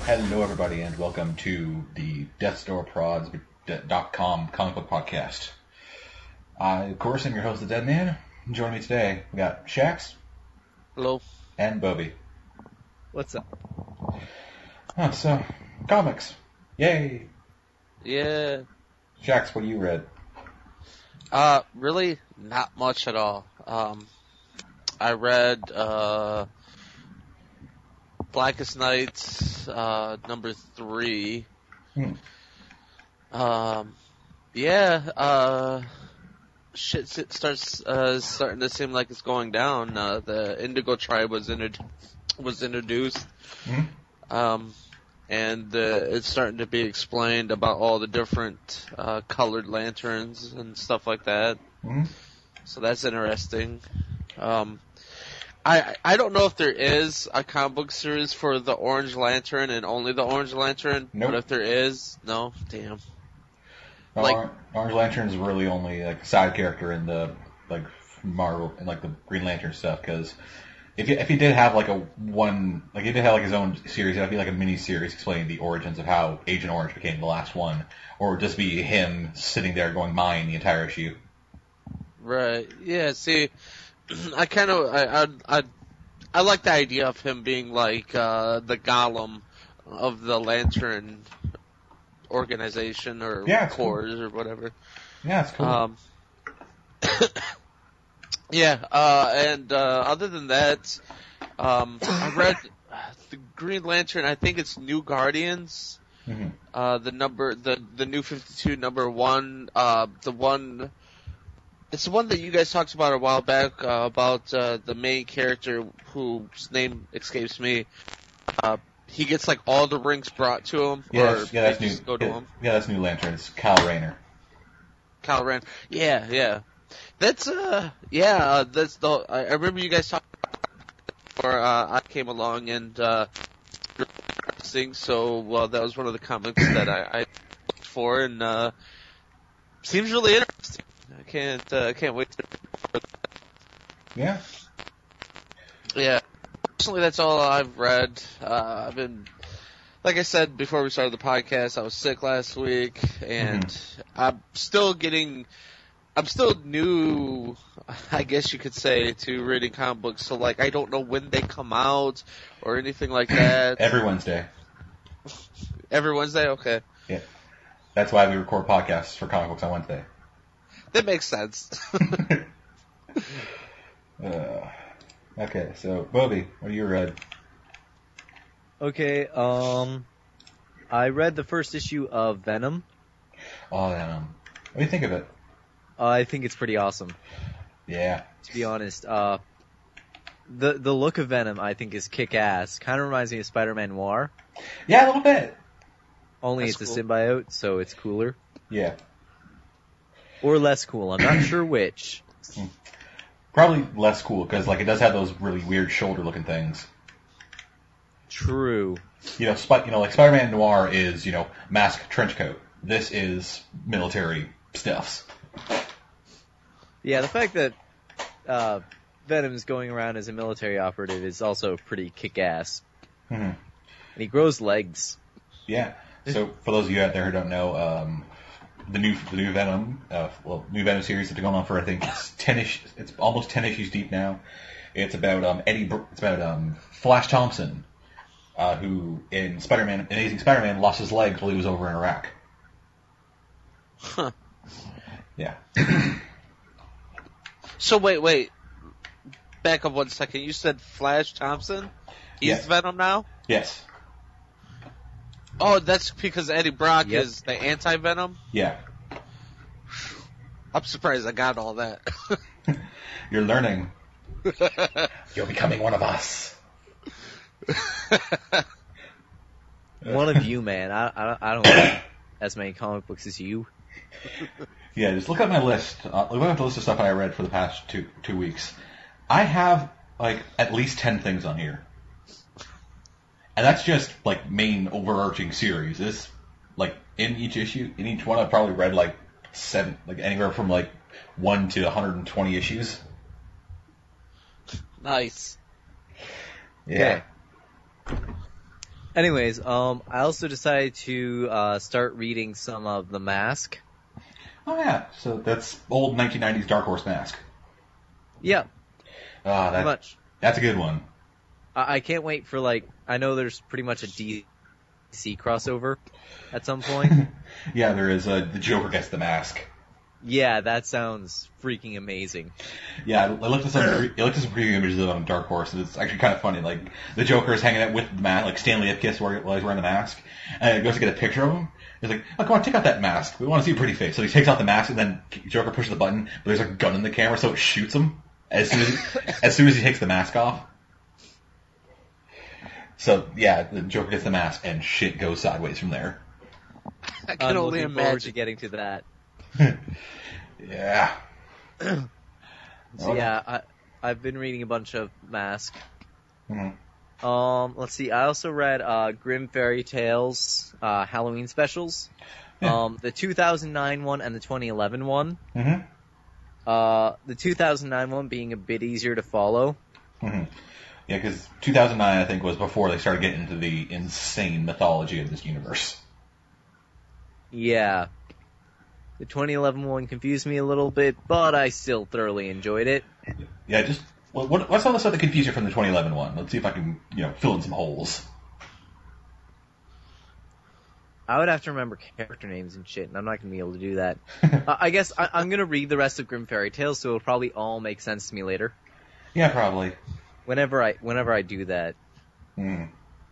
Hello, everybody, and welcome to the DeathStoreProds.com comic book podcast. I, of course, am your host, The Dead Man. Joining me today, we got Shax. Hello. And Bobby. What's up? Oh, so, comics. Yay! Yeah. Shax, what have you read? Really not much at all. I read, Blackest Night, number 3. Shit starting to seem like it's going down. The Indigo Tribe was introduced. And it's starting to be explained about all the different colored lanterns and stuff like that. So that's interesting. I don't know if there is a comic book series for the Orange Lantern and only the Orange Lantern. Nope. But if there is, no, damn. Orange Lantern's really only like a side character in the like Marvel and like the Green Lantern stuff, because if he did have like he did have like his own series, it'd be like a mini series explaining the origins of how Agent Orange became the last one, or just be him sitting there going mine the entire issue. Right. Yeah. See, I like the idea of him being like the Gollum of the Lantern organization or corps or whatever. Yeah, it's cool. And other than that, I read the Green Lantern. I think it's New Guardians. The New 52 number 1. It's the one that you guys talked about a while back about the main character whose name escapes me. He gets like all the rings brought to him. That's new. Go to him. Yeah, that's New Lantern. It's Kyle Rayner. Kyle Rayner. Yeah. That's that's the. I remember you guys talking before I came along and so that was one of the comics that I looked for and seems really interesting. I can't wait to. Yeah. Yeah. Personally, that's all I've read. I've been, like I said before we started the podcast, I was sick last week, and I'm still new, I guess you could say, to reading comic books, so like, I don't know when they come out, or anything like that. Every Wednesday. Every Wednesday? Okay. Yeah. That's why we record podcasts for comic books on Wednesday. That makes sense. Okay, so, Bobby, what you read? Okay, I read the first issue of Venom. Oh, Venom. What do you think of it? I think it's pretty awesome. Yeah. To be honest, the look of Venom I think is kick-ass. Kind of reminds me of Spider-Man Noir. Yeah, a little bit. Only That's it's cool. a symbiote, so it's cooler. Yeah. Or less cool, I'm not sure which. Probably less cool, because like it does have those really weird shoulder-looking things. True. Like Spider-Man Noir is, mask, trench coat. This is military stuffs. Yeah, the fact that Venom's going around as a military operative is also pretty kick-ass. And he grows legs. Yeah. So for those of you out there who don't know, the new Venom, new Venom series has been going on for I think it's almost 10 issues deep now. It's about Flash Thompson, who in Amazing Spider-Man lost his legs while he was over in Iraq. Huh. Yeah. So wait. Back up 1 second. You said Flash Thompson? He's Yes. Venom now? Yes. Oh, that's because Eddie Brock Yep. is the anti-Venom? Yeah. I'm surprised I got all that. You're learning. You're becoming one of us. One of you, man. I don't read as many comic books as you. Yeah, just look at my list. Look at the list of stuff I read for the past two weeks. I have like at least 10 things on here, and that's just like main overarching series. This like in each one, I've probably read like 7, like anywhere from like 1 to 120 issues. Nice. Yeah. Anyways, I also decided to start reading some of The Mask. Oh yeah, so that's old 1990s Dark Horse Mask. Yeah, Pretty much. That's a good one. I can't wait for, I know there's pretty much a DC crossover at some point. Yeah, there is. The Joker gets the mask. Yeah, that sounds freaking amazing. Yeah, I looked at some preview images of it on Dark Horse, and it's actually kind of funny. Like, the Joker is hanging out with the mask, like Stanley Ipkiss while he's wearing the mask, and he goes to get a picture of him. He's like, oh, come on, take out that mask. We want to see a pretty face. So he takes out the mask, and then Joker pushes the button, but there's a gun in the camera, so it shoots him as soon as he takes the mask off. So, yeah, the Joker gets the mask, and shit goes sideways from there. I can only looking forward to imagine. getting to that. Yeah. So yeah, I've been reading a bunch of Mask. Mm-hmm. Let's see. I also read Grim Fairy Tales Halloween specials. Yeah. The 2009 one and the 2011 one. Mm-hmm. The 2009 one being a bit easier to follow. Mm-hmm. Yeah, because 2009, I think, was before they started getting into the insane mythology of this universe. Yeah. The 2011 one confused me a little bit, but I still thoroughly enjoyed it. Yeah, just what's all the stuff that confused you from the 2011 one? Let's see if I can, fill in some holes. I would have to remember character names and shit, and I'm not going to be able to do that. I guess I'm going to read the rest of Grim Fairy Tales, so it'll probably all make sense to me later. Yeah, probably. Whenever I do that. Mm.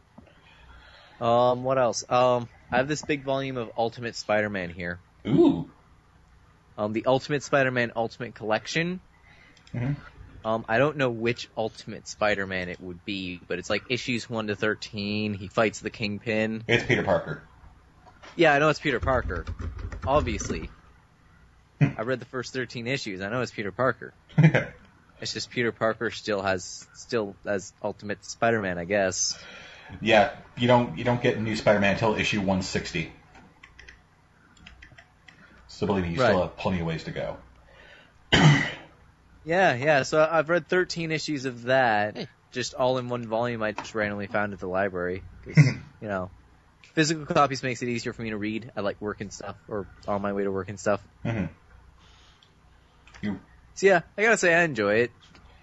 What else? I have this big volume of Ultimate Spider-Man here. Ooh. The Ultimate Spider-Man Ultimate Collection. Mm-hmm. I don't know which Ultimate Spider-Man it would be, but it's like issues 1 to 13. He fights the Kingpin. It's Peter Parker. Yeah, I know it's Peter Parker. Obviously. I read the first 13 issues. I know it's Peter Parker. It's just Peter Parker still as Ultimate Spider-Man, I guess. Yeah, you don't get new Spider-Man until issue 160. So believe me, you still have plenty of ways to go. Yeah. So I've read 13 issues of that, just all in one volume. I just randomly found at the library because physical copies makes it easier for me to read. I like work and stuff, or on my way to work and stuff. Mm-hmm. So yeah, I gotta say I enjoy it.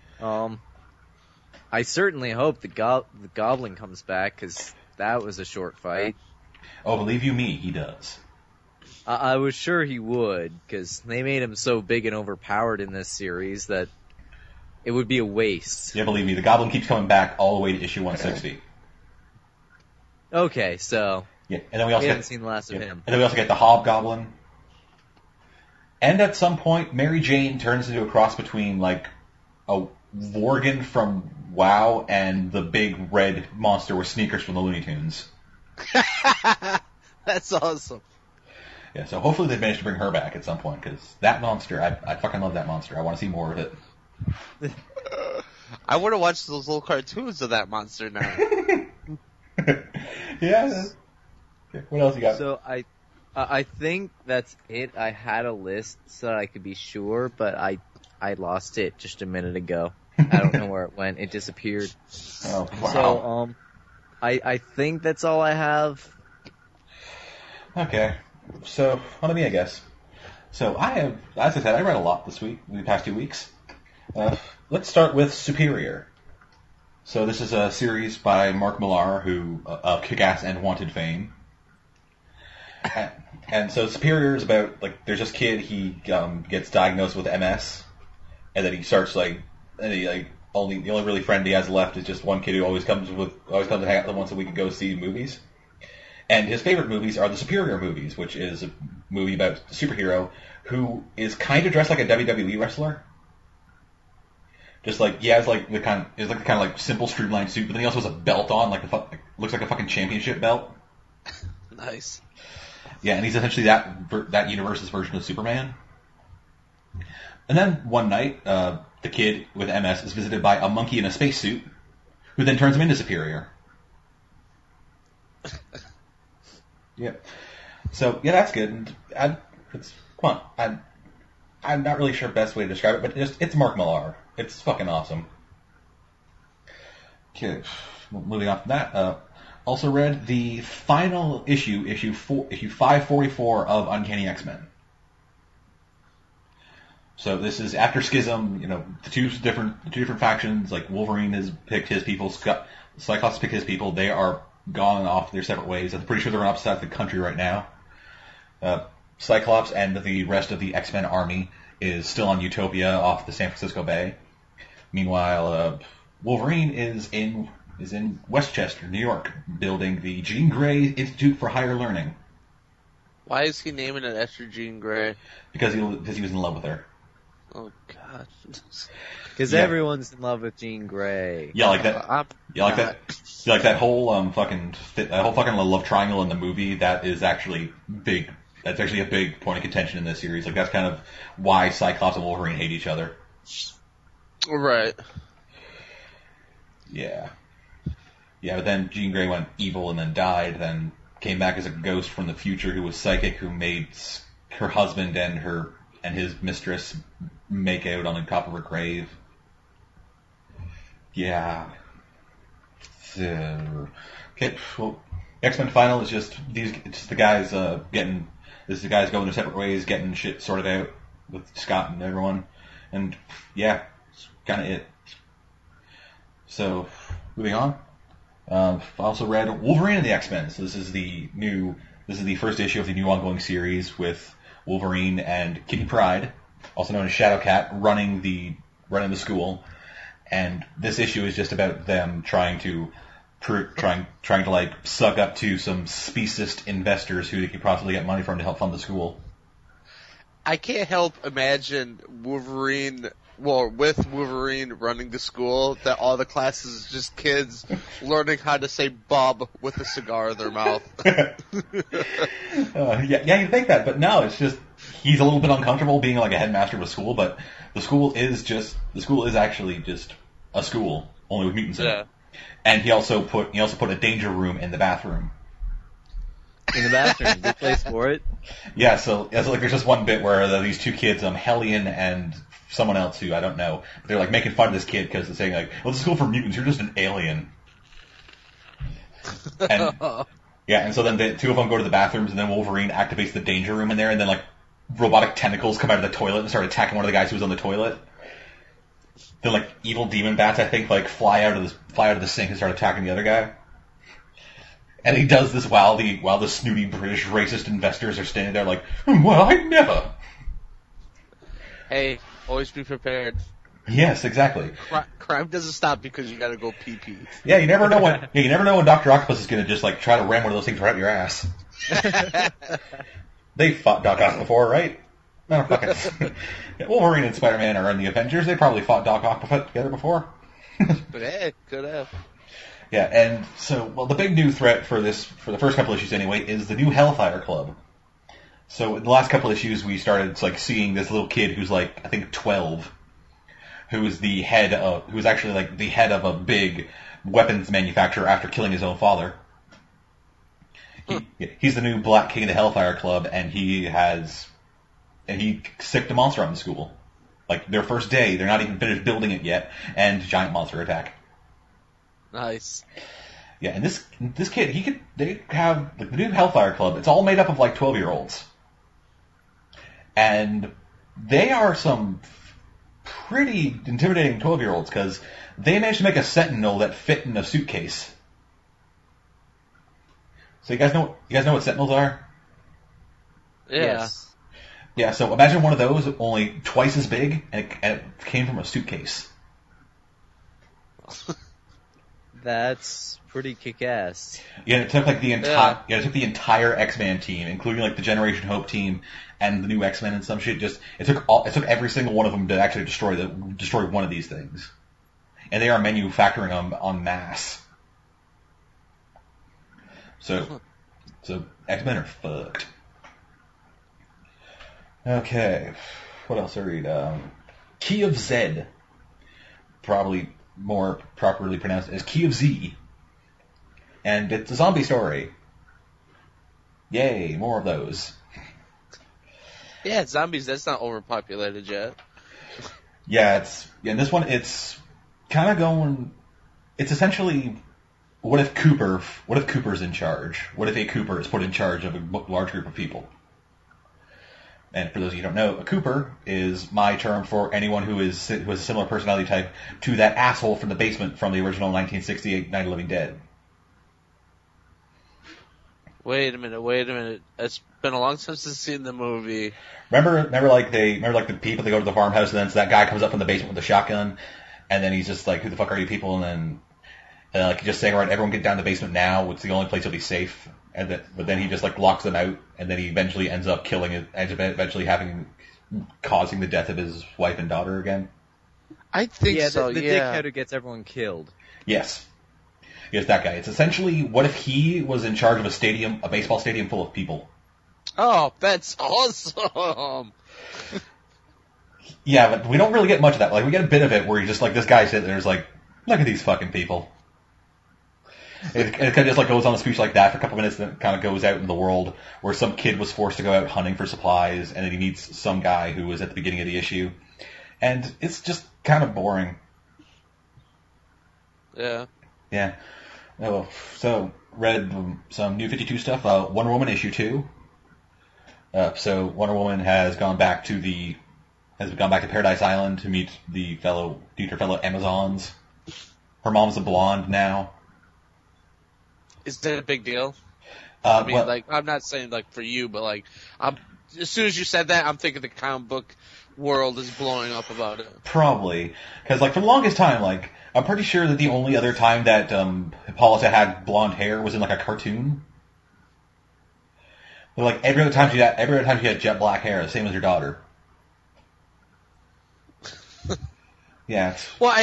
I certainly hope the Goblin comes back because that was a short fight. Oh, believe you me, he does. I was sure he would, because they made him so big and overpowered in this series that it would be a waste. Yeah, believe me, the Goblin keeps coming back all the way to issue 160. Okay, so yeah, and then we haven't seen the last of him. And then we also get the Hobgoblin. And at some point, Mary Jane turns into a cross between, like, a Worgen from WoW and the big red monster with sneakers from the Looney Tunes. That's awesome. Yeah, so hopefully they manage to bring her back at some point, because that monster, I fucking love that monster. I want to see more of it. I want to watch those little cartoons of that monster now. Yeah. What else you got? So I think that's it. I had a list so that I could be sure, but I lost it just a minute ago. I don't know where it went. It disappeared. Oh, wow. So, I think that's all I have. Okay. So, on to me, I guess. So, I have, as I said, I read a lot the past 2 weeks. Let's start with Superior. So, this is a series by Mark Millar, who, of Kick-Ass and Wanted fame. And so Superior is about, like, there's this kid, he gets diagnosed with MS, and then he starts, the only really friend he has left is just one kid who always comes to hang out with him once a week and go see movies. And his favorite movies are the Superior movies, which is a movie about a superhero who is kind of dressed like a WWE wrestler. Just like, he has the kind of simple streamlined suit, but then he also has a belt on, looks like a fucking championship belt. Nice. Yeah, and he's essentially that universe's version of Superman. And then one night, the kid with MS is visited by a monkey in a spacesuit, who then turns him into Superior. Yeah. So yeah, that's good. And I'm not really sure the best way to describe it, but it's Mark Millar. It's fucking awesome. Okay, moving on from that. Also read the final issue 544 of Uncanny X-Men. So this is after Schism, the two different factions, like Wolverine has picked his people, Cyclops picked his people, they are gone off their separate ways. I'm pretty sure they're on opposite sides of the country right now. Cyclops and the rest of the X-Men army is still on Utopia off the San Francisco Bay. Meanwhile, Wolverine is in Westchester, New York, building the Jean Grey Institute for Higher Learning. Why is he naming it after Jean Grey? Because he was in love with her. Oh God. Because everyone's in love with Jean Grey. Yeah, like that. Like that whole fucking love triangle in the movie. That is actually big. That's actually a big point of contention in this series. Like that's kind of why Cyclops and Wolverine hate each other. Right. Yeah. Yeah, but then Jean Grey went evil and then died. Then came back as a ghost from the future who was psychic, who made her husband and his mistress make out on the top of her grave. Yeah. So, okay. Well, X-Men Final is just the guys going their separate ways, getting shit sorted out with Scott and everyone, and yeah, it's kind of it. So, moving on. I also read Wolverine and the X-Men. So this is the first issue of the new ongoing series with Wolverine and Kitty Pryde, also known as Shadowcat, running the school. And this issue is just about them trying to like suck up to some speciest investors who they could possibly get money from to help fund the school. I can't help imagine Wolverine running the school, that all the classes is just kids learning how to say Bob with a cigar in their mouth. Yeah, you think that, but no, it's just he's a little bit uncomfortable being like a headmaster of a school, but the school is actually just a school, only with mutants in it. And he also put a danger room in the bathroom. In the bathroom, good place for it. Yeah, so like there's just one bit where these two kids, Hellion and someone else who I don't know, but they're like making fun of this kid because they're saying like, "Well, this is school for mutants. You're just an alien." And yeah, and so then the two of them go to the bathrooms, and then Wolverine activates the danger room in there, and then like robotic tentacles come out of the toilet and start attacking one of the guys who was on the toilet. Then like evil demon bats, I think, like fly out of the sink and start attacking the other guy. And he does this while the snooty British racist investors are standing there like, "Well, I'd never." Hey, always be prepared. Yes, exactly. Crime doesn't stop because you gotta go pee-pee. Yeah, you never know when Dr. Octopus is gonna just like try to ram one of those things right up your ass. They fought Doc Ock before, right? No, fucking. Wolverine and Spider-Man are in the Avengers. They probably fought Doc Ock together before. But hey, could have. Yeah, and so, the big new threat for the first couple issues anyway, is the new Hellfire Club. So in the last couple issues, we started like seeing this little kid who's like, I think 12, who's actually like the head of a big weapons manufacturer after killing his own father. He's the new Black King of the Hellfire Club, and he sicked a monster on the school. Like their first day, they're not even finished building it yet, and giant monster attack. Nice. Yeah, and this kid, they have like the new Hellfire Club. It's all made up of like 12-year-olds, and they are some pretty intimidating 12-year-olds because they managed to make a Sentinel that fit in a suitcase. So you guys know what Sentinels are? Yeah. Yes. Yeah. So imagine one of those only twice as big, and it came from a suitcase. That's pretty kick-ass. Yeah, it took like the entire X-Men team, including like the Generation Hope team and the new X-Men and some shit. It took every single one of them to actually destroy one of these things, and they are manufacturing them en masse. So X-Men are fucked. Okay, what else I read? Key of Zed, probably more properly pronounced as Key of Z. And it's a zombie story. Yay, more of those. Yeah, zombies, that's not overpopulated yet. Yeah, in this one, it's kind of going, it's essentially what if Cooper's in charge? What if a Cooper is put in charge of a large group of people? And for those of you who don't know, a Cooper is my term for anyone who has a similar personality type to that asshole from the basement from the original 1968 Night of the Living Dead. Wait a minute. It's been a long time since I've seen the movie. Remember like the people that go to the farmhouse, and then so that guy comes up from the basement with a shotgun, and then he's just like, "Who the fuck are you people?" And like just saying, "All right, everyone get down to the basement now. It's the only place you'll be safe." But then he just like locks them out, and then he eventually ends up causing the death of his wife and daughter again. I think so. The dickhead who gets everyone killed. Yes, that guy. It's essentially, what if he was in charge of a baseball stadium full of people? Oh, that's awesome. Yeah, but we don't really get much of that. Like, we get a bit of it where you're just like, this guy sitting there's like, look at these fucking people. It kind of just like goes on a speech like that for a couple minutes, and then it kind of goes out in the world where some kid was forced to go out hunting for supplies, and then he meets some guy who was at the beginning of the issue, and it's just kind of boring. Yeah. Yeah. Oh, so read some New 52 stuff. Wonder Woman issue 2. So Wonder Woman has gone back to Paradise Island to meet her fellow Amazons. Her mom's a blonde now. Is that a big deal? Well, I'm not saying like for you, but like, as soon as you said that, I'm thinking the comic book world is blowing up about it. Probably. Because like for the longest time, like, I'm pretty sure that the only other time that Hippolyta had blonde hair was in like a cartoon. But, like every other time she had jet black hair, the same as her daughter. Yeah.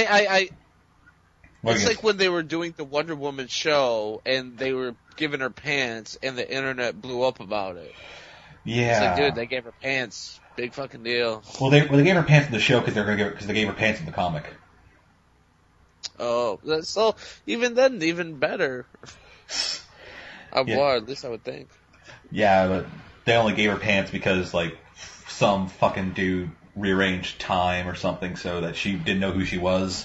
It's like when they were doing the Wonder Woman show and they were giving her pants and the internet blew up about it. Yeah. It's like, dude, they gave her pants. Big fucking deal. Well, they gave her pants in the show because they gave her pants in the comic. Oh, so even then, even better. At least I would think. Yeah, but they only gave her pants because like some fucking dude rearranged time or something so that she didn't know who she was.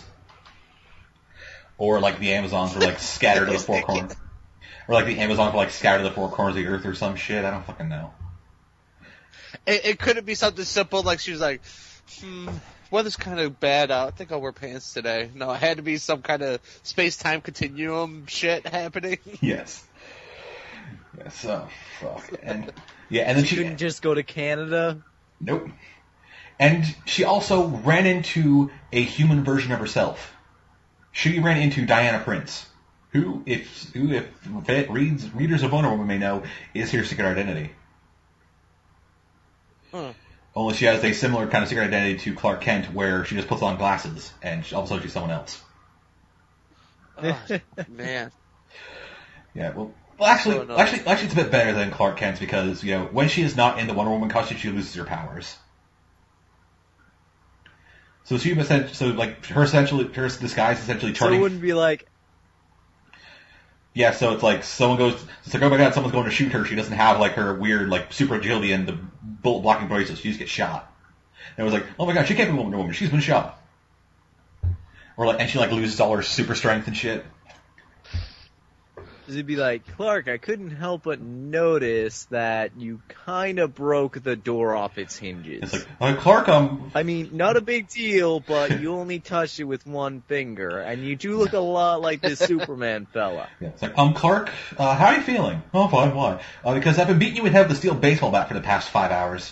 Or like the Amazons were like scattered to the four corners. Or like the Amazons were like scattered to the four corners of the earth or some shit. I don't fucking know. It couldn't be something simple like she was like, weather's kind of bad out. I think I'll wear pants today. No, it had to be some kind of space-time continuum shit happening. Yes. So, fuck. And then she couldn't just go to Canada? Nope. And she also ran into a human version of herself. She ran into Diana Prince, who, if readers of Wonder Woman may know, is her secret identity. Huh. Only she has a similar kind of secret identity to Clark Kent, where she just puts on glasses, and all of a sudden she's someone else. Oh, man. Yeah, well, actually, it's a bit better than Clark Kent's because, when she is not in the Wonder Woman costume, she loses her powers. So her disguise essentially turning. So it wouldn't be like. Yeah, so it's like oh my god, someone's going to shoot her. She doesn't have like her weird like super agility and the bullet blocking bracelets. She just gets shot. And it was like, oh my god, she can't be Wonder Woman. She's been shot. And she like loses all her super strength and shit. It'd be like, Clark, I couldn't help but notice that you kind of broke the door off its hinges. It's like, Clark, I mean, not a big deal, but you only touched it with one finger, and you do look a lot like this Superman fella. Yeah, it's like, Clark, how are you feeling? Oh, fine, why? Because I've been beating you with head with a steel baseball bat for the past 5 hours.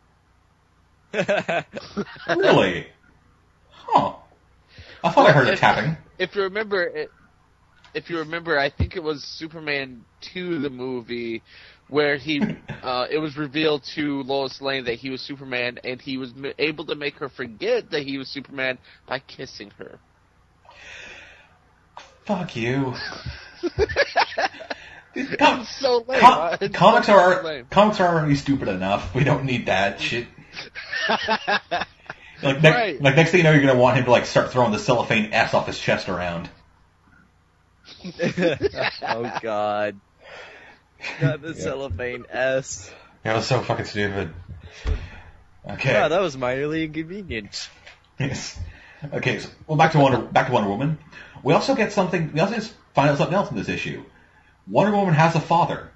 Really? Huh. I thought I heard it tapping. If you remember, I think it was Superman 2, the movie, where it was revealed to Lois Lane that he was Superman, and he was able to make her forget that he was Superman by kissing her. Fuck you. So lame. Comics are already stupid enough. We don't need that shit. Next thing you know, you're gonna want him to like start throwing the cellophane S off his chest around. Oh god. Got the cellophane S. That was so fucking stupid. Okay. Wow, that was minorly inconvenient. Yes. Okay, so back to Wonder Woman. We also get something. We also just find out something else in this issue. Wonder Woman has a father,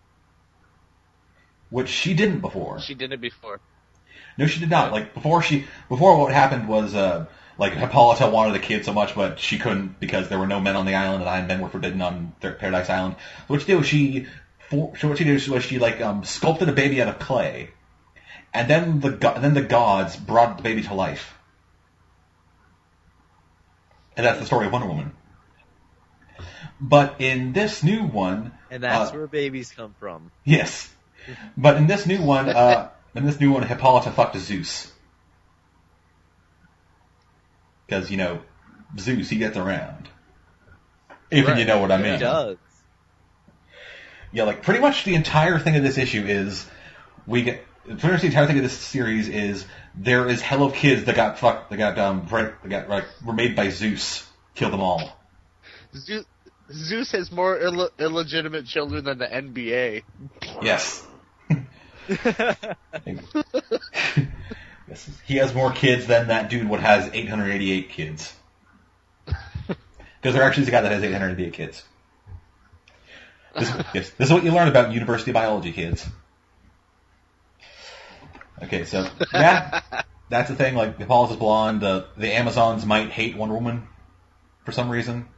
which she didn't before. She did it before. No, she did not. Like before what happened was like Hippolyta wanted a kid so much, but she couldn't because there were no men on the island, and men were forbidden on Paradise Island. So what she did was she sculpted a baby out of clay, and then the gods brought the baby to life. And that's the story of Wonder Woman. But in this new one... And that's where babies come from. Yes. But in this new one, Hippolyta fucked Zeus. Because, Zeus, he gets around. If you know what I mean. He does. Yeah, like, pretty much the entire thing of this issue is... Pretty much the entire thing of this series is there is hell of kids that got fucked, were made by Zeus. Kill them all. Zeus has more illegitimate children than the NBA. Yes. Yes. He has more kids than that dude what has 888 kids. Because there actually is a guy that has 888 kids. This is what you learn about university biology, kids. Okay, so yeah, that's the thing. Like, Hippolyta's blonde. The Amazons might hate Wonder Woman for some reason.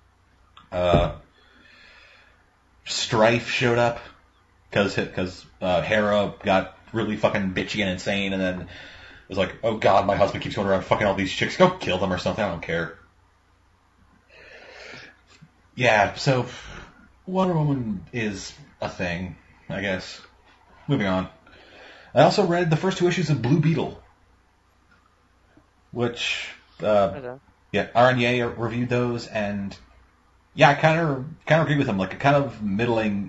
Strife showed up because Hera got really fucking bitchy and insane, and then was like, "Oh God, my husband keeps going around fucking all these chicks. Go kill them or something. I don't care." Yeah, so Wonder Woman is a thing, I guess. Moving on. I also read the first 2 issues of Blue Beetle, which, Aranya reviewed those, and yeah, I kind of agree with him. Like, a kind of middling,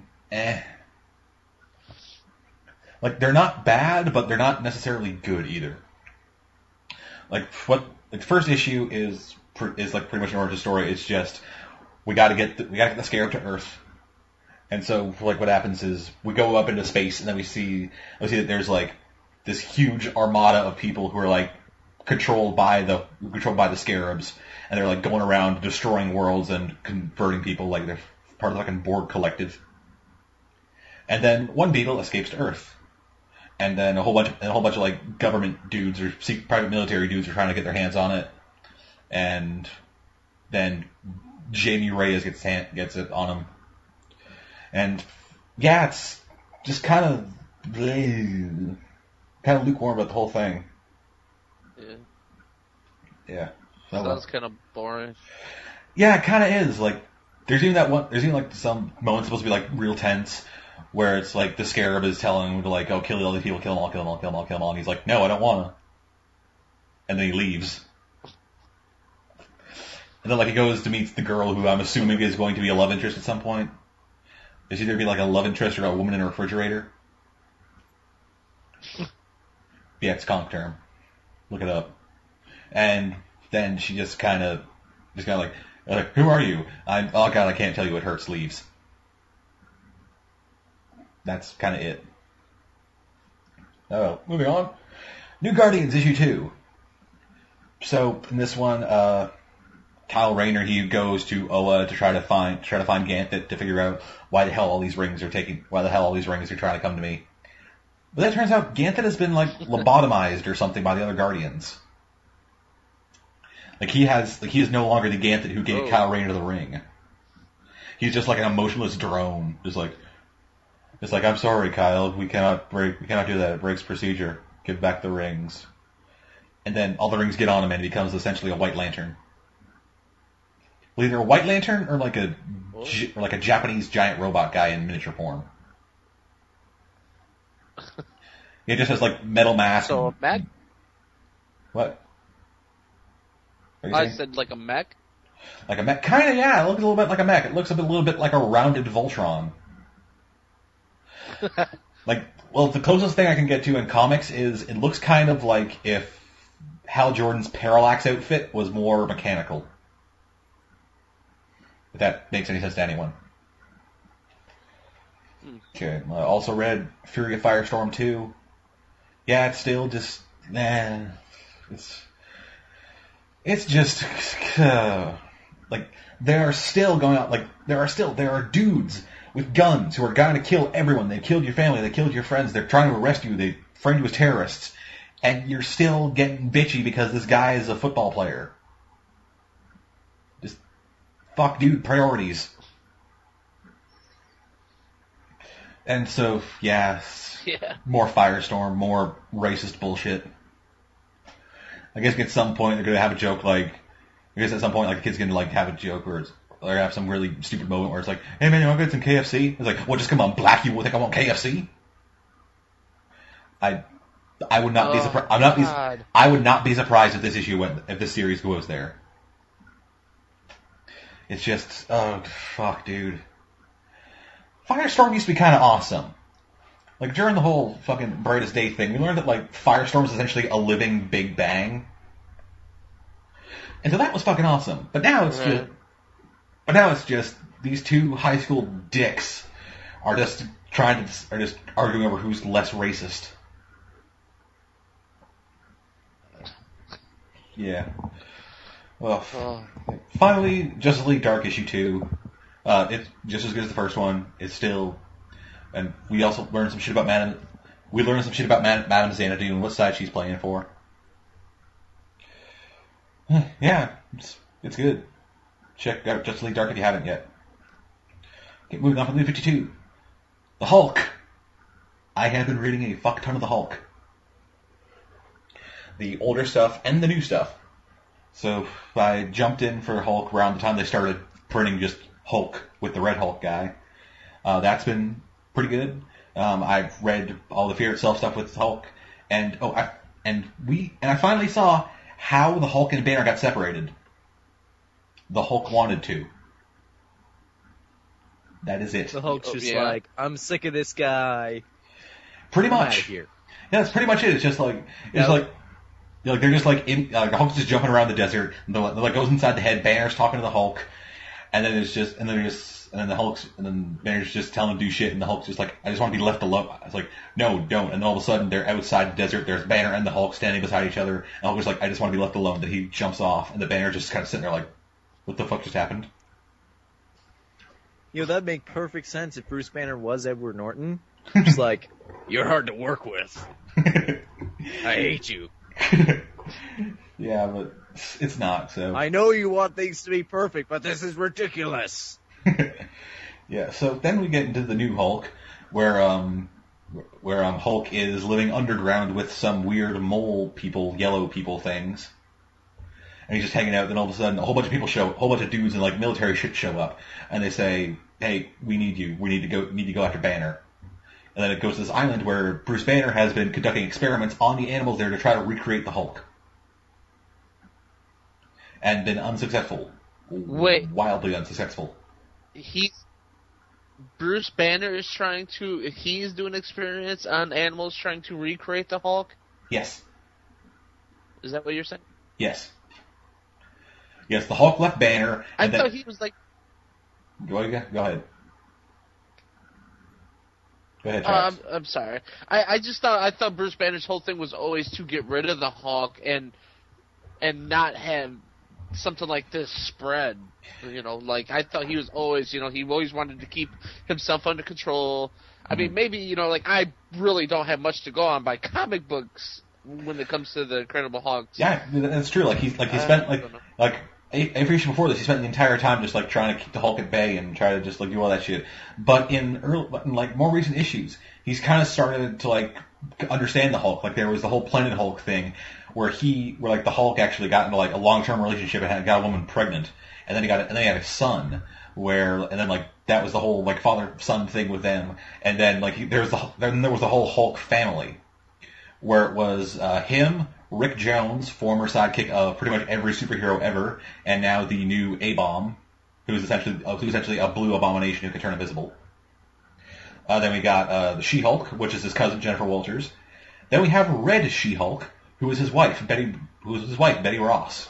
Like, they're not bad, but they're not necessarily good either. Like, the first issue is like pretty much an origin story. It's just we got to get the Scarab to Earth. And so, like, what happens is we go up into space, and then we see that there's like this huge armada of people who are like controlled by the scarabs, and they're like going around destroying worlds and converting people. Like, they're part of like a Borg collective. And then one beetle escapes to Earth, and then a whole bunch of like government dudes or private military dudes are trying to get their hands on it, and then Jamie Reyes gets it on him. And yeah, it's just kind of lukewarm about the whole thing. Yeah. Sounds kind of boring. Yeah, it kind of is. Like, there's even like some moments supposed to be like real tense, where it's like the Scarab is telling him to like, "Oh, kill all these people, kill them all, kill them all, kill them all, kill them all," and he's like, "No, I don't wanna," and then he leaves. And then like he goes to meet the girl who I'm assuming is going to be a love interest at some point. It's either be like a love interest or a woman in a refrigerator. Yeah, it's conk term. Look it up. And then she just kind of like, "Who are you?" "Oh God, I can't tell you. It hurts." Leaves. That's kind of it. Oh, moving on. New Guardians issue 2. So in this one, Kyle Rayner, he goes to Oa to try to find Ganthet to figure out why the hell all these rings are trying to come to me. But then it turns out Ganthet has been like lobotomized or something by the other Guardians. Like, he is no longer the Ganthet who gave Kyle Rayner the ring. He's just like an emotionless drone. Just like, "I'm sorry, Kyle, we cannot do that. It breaks procedure. Give back the rings." And then all the rings get on him and he becomes essentially a White Lantern. Well, either a White Lantern or like a Japanese giant robot guy in miniature form. He just has like metal mask. So a mech? What? I said like a mech? Like a mech? Kinda, yeah. It looks a little bit like a mech. It looks a little bit like a rounded Voltron. The closest thing I can get to in comics is it looks kind of like if Hal Jordan's Parallax outfit was more mechanical. If that makes any sense to anyone. Okay. I also read Fury of Firestorm 2. Yeah, it's still just, It's just, like, there are dudes with guns who are going to kill everyone. They killed your family, they killed your friends, they're trying to arrest you, they frame you as terrorists, and you're still getting bitchy because this guy is a football player. Just, fuck dude, priorities. And so, yeah. More Firestorm, more racist bullshit. I guess at some point they're gonna have a joke like, the kid's gonna like have a joke or have some really stupid moment where it's like, hey man, you wanna get some KFC? It's like, well, just come on, black you will think I want KFC? I would not be surprised. I would not be surprised if if this series goes there. It's just, oh fuck, dude. Firestorm used to be kind of awesome. Like, during the whole fucking Brightest Day thing, we learned that, like, Firestorm is essentially a living Big Bang. And so that was fucking awesome. But now it's just these two high school dicks are just arguing over who's less racist. Yeah. Well, finally, Justice League Dark issue 2. It's just as good as the first one. It's still, and we also learned some shit about Madame Xanadu and what side she's playing for. Yeah, it's good. Check out Justice League Dark if you haven't yet. Okay, moving on from New 52. The Hulk. I have been reading a fuck ton of the Hulk. The older stuff and the new stuff. So I jumped in for Hulk around the time they started printing just Hulk with the Red Hulk guy. That's been pretty good. I've read all the Fear Itself stuff with Hulk, and I finally saw how the Hulk and Banner got separated. The Hulk wanted to. That is it. The Hulk's just like, I'm sick of this guy. Pretty much. I'm out of here. Yeah, that's pretty much it. It's just like they're just like the Hulk's just jumping around the desert. And they're like goes inside the head. Banner's talking to the Hulk, and then Banner's just telling him to do shit, and the Hulk's just like, I just want to be left alone. It's like, no, don't. And then all of a sudden they're outside the desert. There's Banner and the Hulk standing beside each other. And the Hulk's like, I just want to be left alone. Then he jumps off, and the Banner just kind of sitting there like, what the fuck just happened? You know, that'd make perfect sense if Bruce Banner was Edward Norton. Just like, you're hard to work with. I hate you. Yeah, but it's not, so. I know you want things to be perfect, but this is ridiculous. Yeah, so then we get into the new Hulk, where Hulk is living underground with some weird mole people, yellow people things. And he's just hanging out, then all of a sudden a whole bunch of dudes in like military shit show up, and they say, hey, we need you. We need to go after Banner. And then it goes to this island where Bruce Banner has been conducting experiments on the animals there to try to recreate the Hulk. And been unsuccessful. Wait. Wildly unsuccessful. Bruce Banner is he's doing experiments on animals trying to recreate the Hulk? Yes. Is that what you're saying? Yes. Yes, the Hulk left Banner. I thought he was like... Go ahead. Go ahead, Travis. I'm sorry. I thought Bruce Banner's whole thing was always to get rid of the Hulk and not have something like this spread. You know, like I thought he was always, he always wanted to keep himself under control. I mean, maybe, like I really don't have much to go on by comic books when it comes to the Incredible Hulk. Yeah, that's true. He spent every issue before this, he spent the entire time just like trying to keep the Hulk at bay and try to just like do all that shit. But in more recent issues, he's kind of started to like understand the Hulk. Like there was the whole Planet Hulk thing where the Hulk actually got into like a long-term relationship and got a woman pregnant, and then he had a son that was the whole like father-son thing with them. And then there was the whole Hulk family where it was him, Rick Jones, former sidekick of pretty much every superhero ever, and now the new A-Bomb, who's essentially a blue abomination who can turn invisible. Then we got the She-Hulk, which is his cousin Jennifer Walters. Then we have Red She-Hulk, who is his wife, Betty Ross.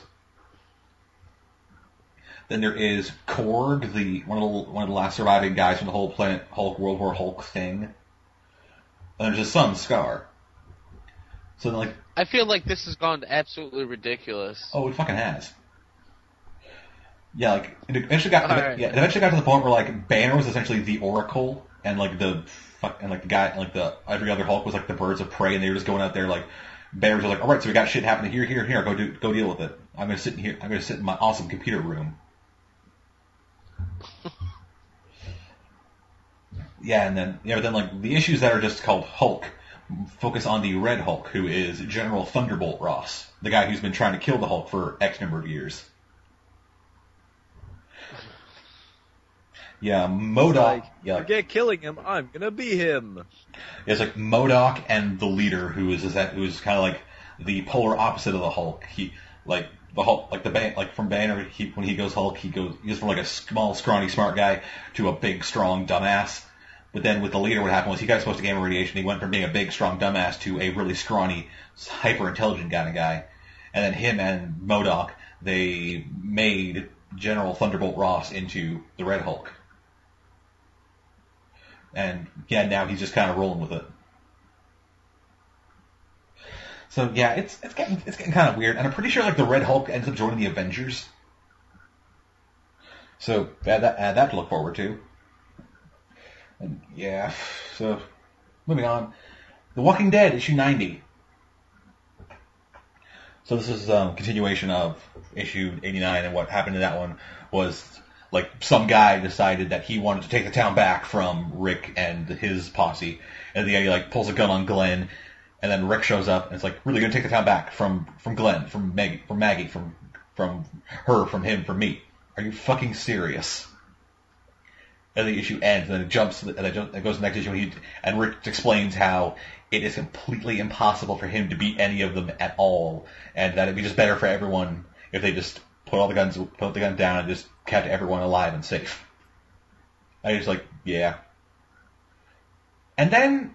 Then there is Korg, one of the last surviving guys from the whole Planet Hulk, World War Hulk thing. And there's his son, Scar. So then, I feel like this has gone absolutely ridiculous. Oh, it fucking has. Yeah, like it eventually got to the point where like Banner was essentially the Oracle, and like the guy, like the every other Hulk was like the birds of prey, and they were just going out there like Banner was like, all right, so we got shit happening here, go deal with it. I'm gonna sit in my awesome computer room. Yeah, but then like the issues that are just called Hulk focus on the Red Hulk, who is General Thunderbolt Ross, the guy who's been trying to kill the Hulk for X number of years. Yeah, MODOK. Forget killing him. I'm gonna be him. It's like MODOK and the Leader, who is kind of like the polar opposite of the Hulk. He like the Hulk, like from Banner. When he goes Hulk, he goes from like a small, scrawny, smart guy to a big, strong dumbass. But then with the Leader, what happened was he got exposed to gamma radiation. He went from being a big, strong dumbass to a really scrawny, hyper intelligent kind of guy. And then him and MODOK, they made General Thunderbolt Ross into the Red Hulk. And yeah, now he's just kind of rolling with it. So yeah, it's getting kind of weird, and I'm pretty sure like the Red Hulk ends up joining the Avengers. So add that to look forward to. And yeah, so moving on, The Walking Dead issue 90. So this is continuation of issue 89, and what happened in that one was like some guy decided that he wanted to take the town back from Rick and his posse, and the guy like pulls a gun on Glenn, and then Rick shows up and it's like, really gonna take the town back from Glenn, from Maggie, from her, from him, from me. Are you fucking serious? And the issue ends, and then it jumps, and it goes to the next issue, and Rick explains how it is completely impossible for him to beat any of them at all, and that it'd be just better for everyone if they just put the gun down and just kept everyone alive and safe. I just like, yeah. And then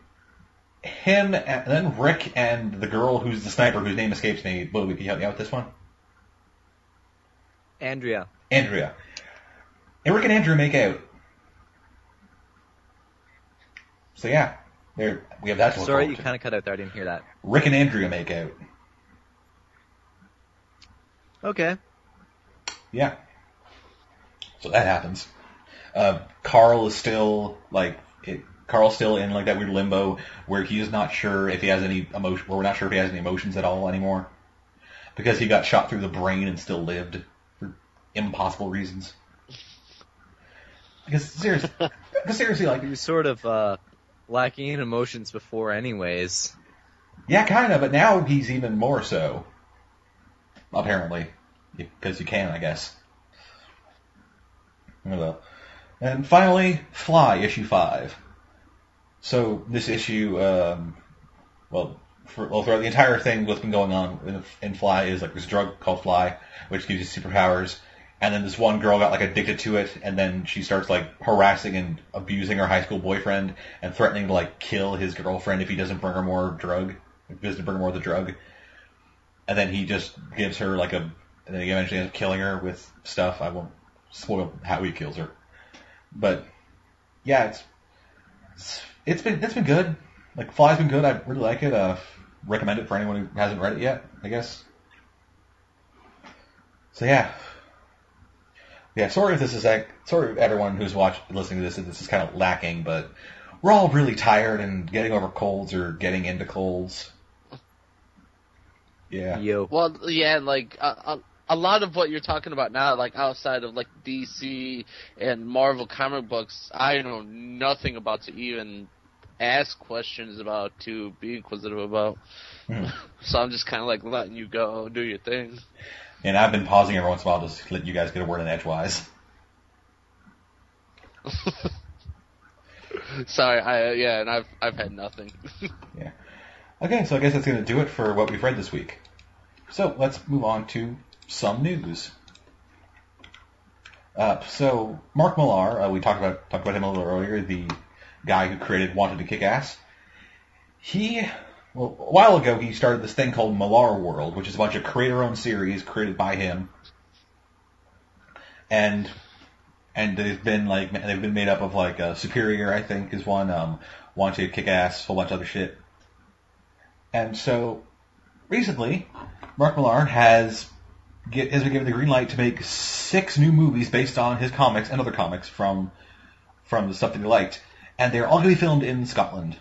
Rick and the girl who's the sniper, whose name escapes me. Can you help me out with this one? Andrea. And Rick and Andrea make out. So yeah, we have that to look Sorry, forward you to. kind of cut out there. I didn't hear that. Rick and Andrea make out. Okay. Yeah. So that happens. Carl's still in like that weird limbo where he is not sure if he has any emotion. We're not sure if he has any emotions at all anymore because he got shot through the brain and still lived for impossible reasons. Because seriously, like he was sort of lacking in emotions before, anyways. Yeah, kind of, but now he's even more so. Apparently, because you can, I guess. Oh well. And finally, Fly, issue 5. So this issue, throughout the entire thing, what's been going on in Fly is like this drug called Fly, which gives you superpowers. And then this one girl got like addicted to it, and then she starts like harassing and abusing her high school boyfriend and threatening to like kill his girlfriend if he doesn't bring her more drug. And then he just gives her and then he eventually ends up killing her with stuff. I won't spoil how he kills her. But yeah, it's been good. Like Fly's been good. I really like it. Recommend it for anyone who hasn't read it yet, I guess. So yeah. Yeah, sorry if everyone who's listening to this is kind of lacking, but we're all really tired and getting over colds or getting into colds. Yeah. Yo. Well, yeah, like a lot of what you're talking about now, like outside of like DC and Marvel comic books, I know nothing about to even ask questions about, to be inquisitive about. So I'm just kind of like letting you go, do your thing. And I've been pausing every once in a while just to let you guys get a word in edgewise. Sorry, and I've had nothing. Yeah. Okay, so I guess that's going to do it for what we've read this week. So let's move on to some news. So Mark Millar, we talked about him a little earlier, the guy who created Wanted to Kick Ass. A while ago, he started this thing called Millar World, which is a bunch of creator-owned series created by him, and they've been made up of like Superior, I think, is one, Wanted to Kick Ass, a whole bunch of other shit. And so recently, Mark Millar has been given the green light to make 6 new movies based on his comics and other comics from the stuff that he liked, and they're all going to be filmed in Scotland.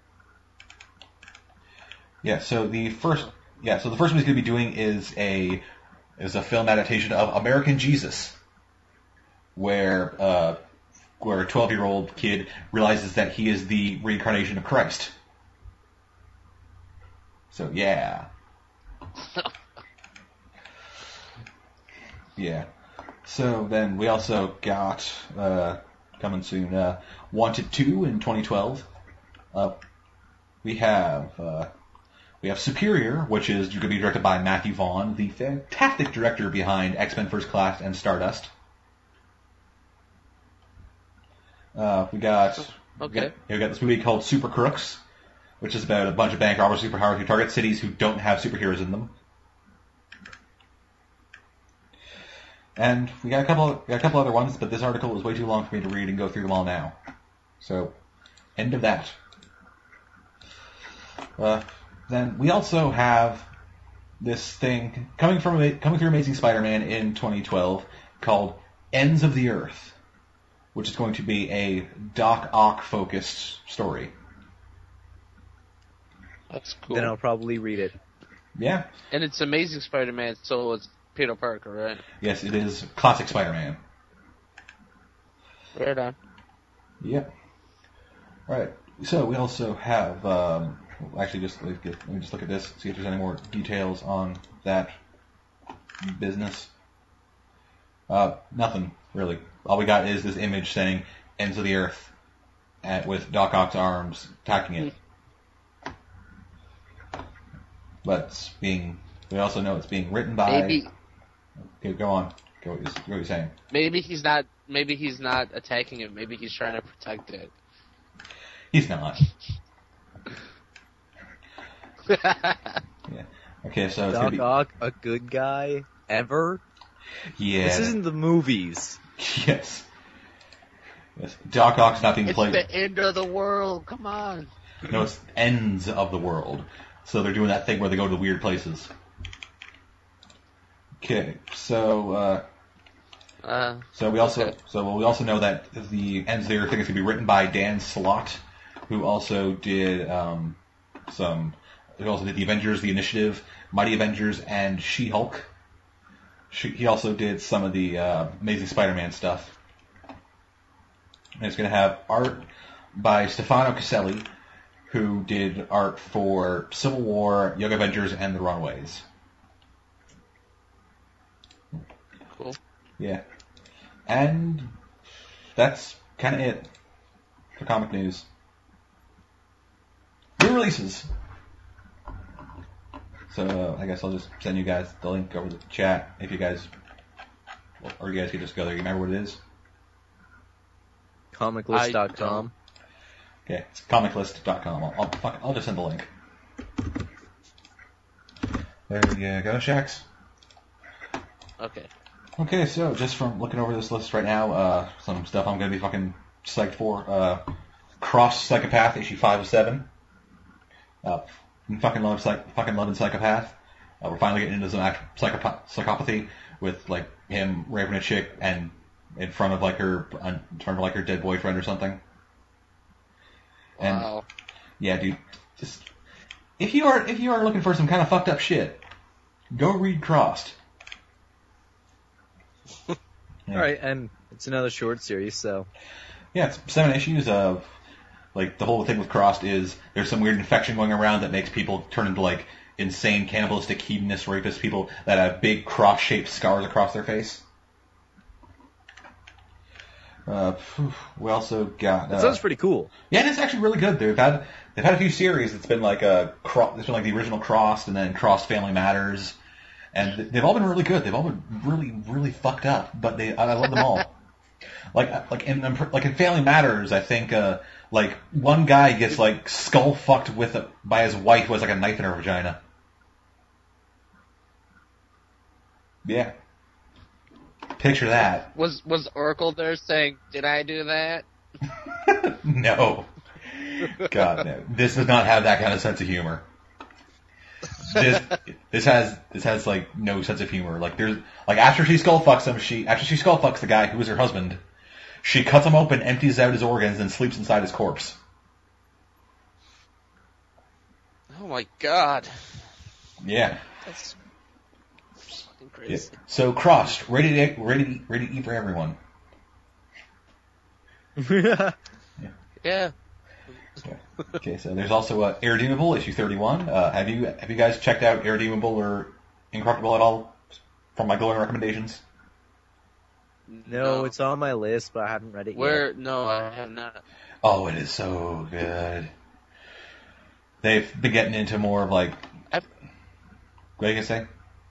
Yeah, so the first one he's going to be doing is a film adaptation of American Jesus, where a 12-year-old kid realizes that he is the reincarnation of Christ. So yeah. Yeah. So then we also got coming soon Wanted 2 in 2012. We have Superior, which is going to be directed by Matthew Vaughn, the fantastic director behind X-Men First Class and Stardust. We got this movie called Super Crooks, which is about a bunch of bank robbers superheroes who target cities who don't have superheroes in them. And we got a couple other ones, but this article is way too long for me to read and go through them all now. So, end of that. Then we also have this thing coming through Amazing Spider-Man in 2012 called Ends of the Earth, which is going to be a Doc Ock focused story. That's cool. Then I'll probably read it. Yeah. And it's Amazing Spider-Man, so it's Peter Parker, right? Yes, it is classic Spider-Man. Right on. Yeah. Right. So we also have, actually let me just look at this, see if there's any more details on that business. Nothing, really. All we got is this image saying Ends of the Earth with Doc Ock's arms attacking it. But we also know it's being written by... Maybe... Okay, go on. What are you saying? Maybe he's not attacking it. Maybe he's trying to protect it. He's not. Yeah. Okay, so it's Doc Ock, a good guy ever? Yeah. This isn't the movies. Yes. Doc Ock's not being played. It's the end of the world. Come on. No, it's ends of the world. So they're doing that thing where they go to weird places. Okay, so we also know that the Ends of the Earth thing is going to be written by Dan Slott, who also did the Avengers, The Initiative, Mighty Avengers, and She-Hulk. He also did some of the Amazing Spider-Man stuff. And it's going to have art by Stefano Caselli, who did art for Civil War, Young Avengers, and The Runaways. Cool. Yeah. And that's kind of it for comic news. New releases. So I guess I'll just send you guys the link over the chat if you guys, or you guys can just go there. You remember what it is? Comiclist.com. Okay, it's comiclist.com. I'll just send the link. There you go, Shax. Okay. Okay, so just from looking over this list right now, some stuff I'm going to be fucking psyched for. Cross Psychopath, issue 5 of 7. Fucking loving Psychopath. We're finally getting into some psychopathy with like him raping a chick and in front of her dead boyfriend or something. And, wow. Yeah, dude. Just if you are looking for some kind of fucked up shit, go read Crossed. Yeah. All right, and it's another short series, so yeah, it's 7 issues of the whole thing with Crossed is there's some weird infection going around that makes people turn into insane cannibalistic hedonist rapist people that have big cross-shaped scars across their face. We also got. That sounds pretty cool. Yeah, it's actually really good. They've had a few series. It's been the original Crossed and then Crossed Family Matters, and they've all been really good. They've all been really, really fucked up, but I love them all. In Family Matters, I think one guy gets skull fucked by his wife who has a knife in her vagina. Yeah. Picture that. Was Oracle there saying, "Did I do that?" No. God, no. This does not have that kind of sense of humor. this has like no sense of humor. Like there's like after she skull fucks the guy who was her husband, she cuts him open, empties out his organs, and sleeps inside his corpse. Oh my god. Yeah. That's fucking crazy. Yeah. So Crossed, ready to eat for everyone. Yeah. Okay, so there's also Irredeemable, issue 31. Have you guys checked out Irredeemable or Incorruptible at all from my glowing recommendations? No, it's on my list, but I haven't read it yet. No, I have not. Oh, it is so good. They've been getting into more of like... What are you going to say?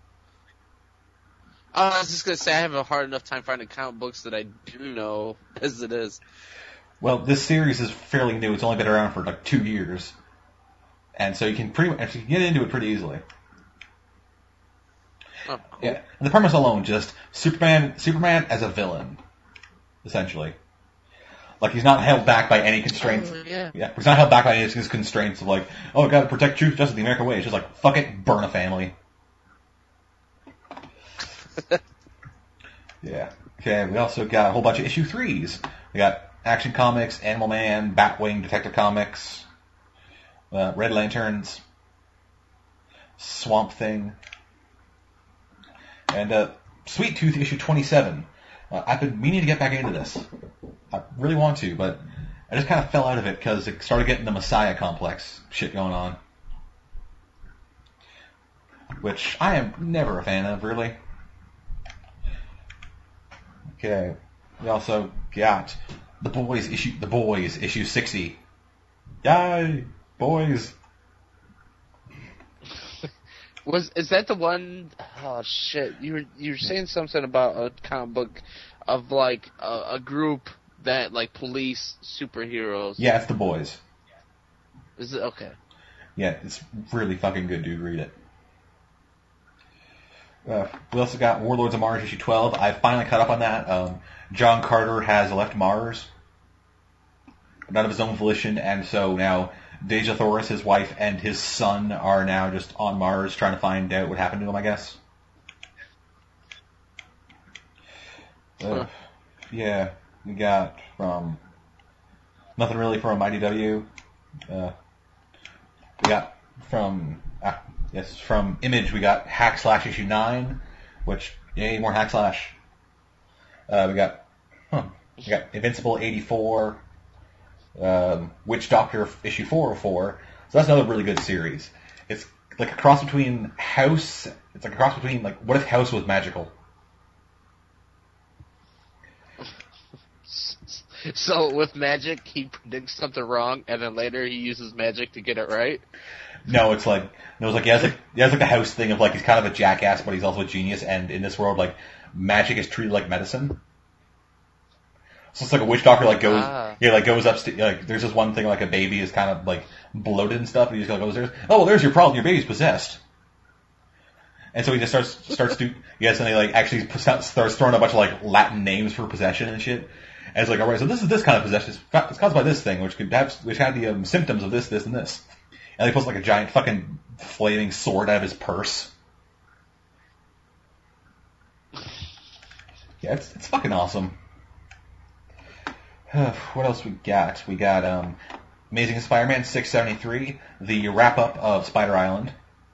I was just going to say I have a hard enough time finding comic books that I do know as it is. Well, this series is fairly new. It's only been around for like 2 years. And so you can get into it pretty easily. Oh, cool. Yeah. And the premise alone, just Superman as a villain, essentially. Like he's not held back by any constraints. Oh, yeah. Yeah. He's not held back by any constraints of like, oh, I gotta protect truth, justice, the American way. It's just like, fuck it, burn a family. Yeah. Okay, we also got a whole bunch of issue 3s. We got Action Comics, Animal Man, Batwing, Detective Comics, Red Lanterns, Swamp Thing, and Sweet Tooth issue 27. I've been meaning to get back into this. I really want to, but I just kind of fell out of it because it started getting the Messiah complex shit going on, which I am never a fan of, really. Okay, we also got The Boys issue 60. Yay, boys! Is that the one? Oh shit! You were saying something about a comic book of like a group that like police superheroes. Yeah, it's The Boys. Is it okay? Yeah, it's really fucking good, dude. Read it. We also got Warlords of Mars issue 12. I finally caught up on that. John Carter has left Mars, not of his own volition, and so now Deja Thoris, his wife, and his son are now just on Mars trying to find out what happened to him, I guess. Yeah, we got nothing really from IDW. We got from Image, we got Hack Slash issue 9, which, yay, more Hack Slash. We got Invincible 84, Witch Doctor issue 404. So that's another really good series. It's like a cross between House. It's like a cross between like what if House was magical? So with magic, he predicts something wrong, and then later he uses magic to get it right. No, he has like the House thing of like he's kind of a jackass, but he's also a genius. And in this world, like magic is treated like medicine. So it's like a witch doctor goes upstairs. Like there's this one thing like a baby is kind of like bloated and stuff, and he just goes there. Oh, well, there's your problem. Your baby's possessed. And so he just starts and they like actually starts throwing a bunch of like Latin names for possession and shit. And it's like, all right, so this kind of possession. It's caused by this thing, which had the symptoms of this, and this. And he pulls like a giant fucking flaming sword out of his purse. Yeah, it's fucking awesome. What else we got? We got Amazing Spider-Man 673, the wrap-up of Spider Island.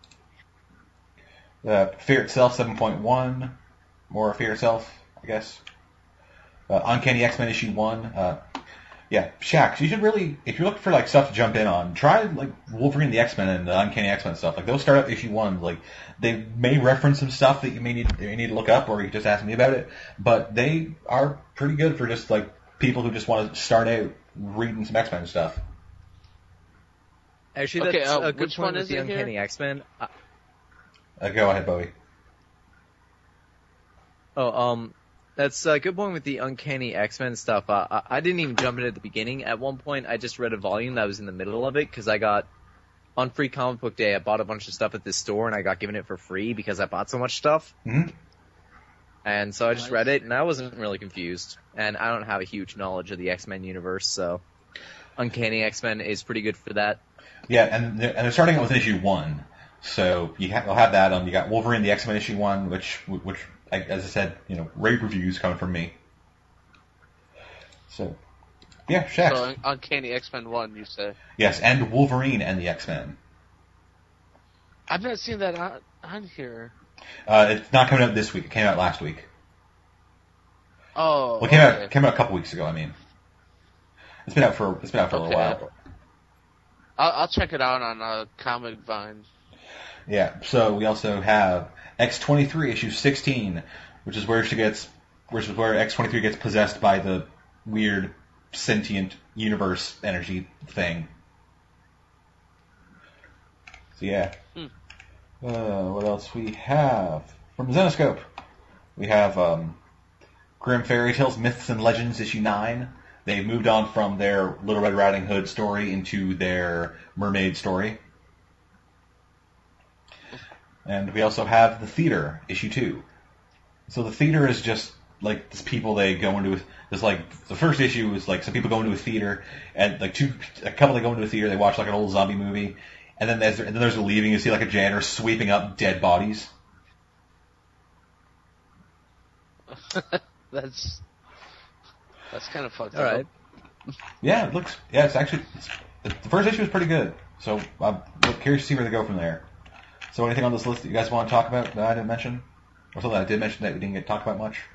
Fear Itself 7.1, more Fear Itself, I guess. Uncanny X-Men issue 1. Yeah, Shaq, you should really, if you're looking for like stuff to jump in on, try like Wolverine the X-Men and the Uncanny X-Men stuff. Like those start at issue 1. Like they may reference some stuff that you may need to look up, or you can just ask me about it. But they are pretty good for just like people who just want to start out reading some X-Men stuff. Actually, that's a good which point one with is the it Uncanny here? X-Men. Go ahead, Bowie. That's a good point with the Uncanny X-Men stuff. I didn't even jump in at the beginning. At one point, I just read a volume that was in the middle of it because I got, on Free Comic Book Day, I bought a bunch of stuff at this store and I got given it for free because I bought so much stuff. Mm-hmm. And so I just read it and I wasn't really confused. And I don't have a huge knowledge of the X-Men universe, so Uncanny X-Men is pretty good for that. Yeah, and they're starting out with issue 1. So you'll have that. You got Wolverine, the X-Men issue 1, which as I said, rave reviews coming from me. So, yeah, Shax. So Uncanny X-Men 1, you say? Yes, and Wolverine and the X-Men. I've not seen that on here. It's not coming out this week. It came out last week. Oh, well, it came out a couple weeks ago. I mean, it's been out for a while. I'll check it out on Comic Vine. Yeah. So we also have X-23 issue 16, which is where X-23 gets possessed by the weird sentient universe energy thing. So yeah. What else we have from Zenoscope? We have Grimm Fairy Tales, Myths and Legends issue 9. They moved on from their Little Red Riding Hood story into their mermaid story. And we also have The Theater, issue 2. So The Theater is just like this people they go into this like the first issue is like some people go into a theater and like a couple that go into a theater, they watch like an old zombie movie, and then there's a leaving, you see like a janitor sweeping up dead bodies. That's kind of fucked up. All right. Yeah, it's actually the first issue was pretty good. So I'm curious to see where they go from there. So anything on this list that you guys want to talk about that I didn't mention? Or something I did mention that we didn't get talked about much?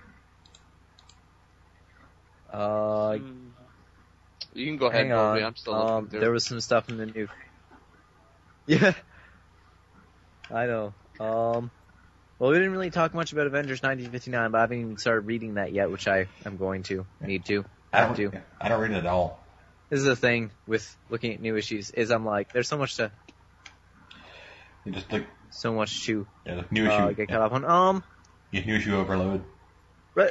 You can go ahead, Bobby. I'm still looking through. There was some stuff in the new... Yeah. I know. Well, we didn't really talk much about Avengers 1959, but I haven't even started reading that yet, which I am going to. Need to. I don't read it at all. This is the thing with looking at new issues, is I'm like, there's so much to... You just like... So much to new issue, get caught up on. New issue overload. Right.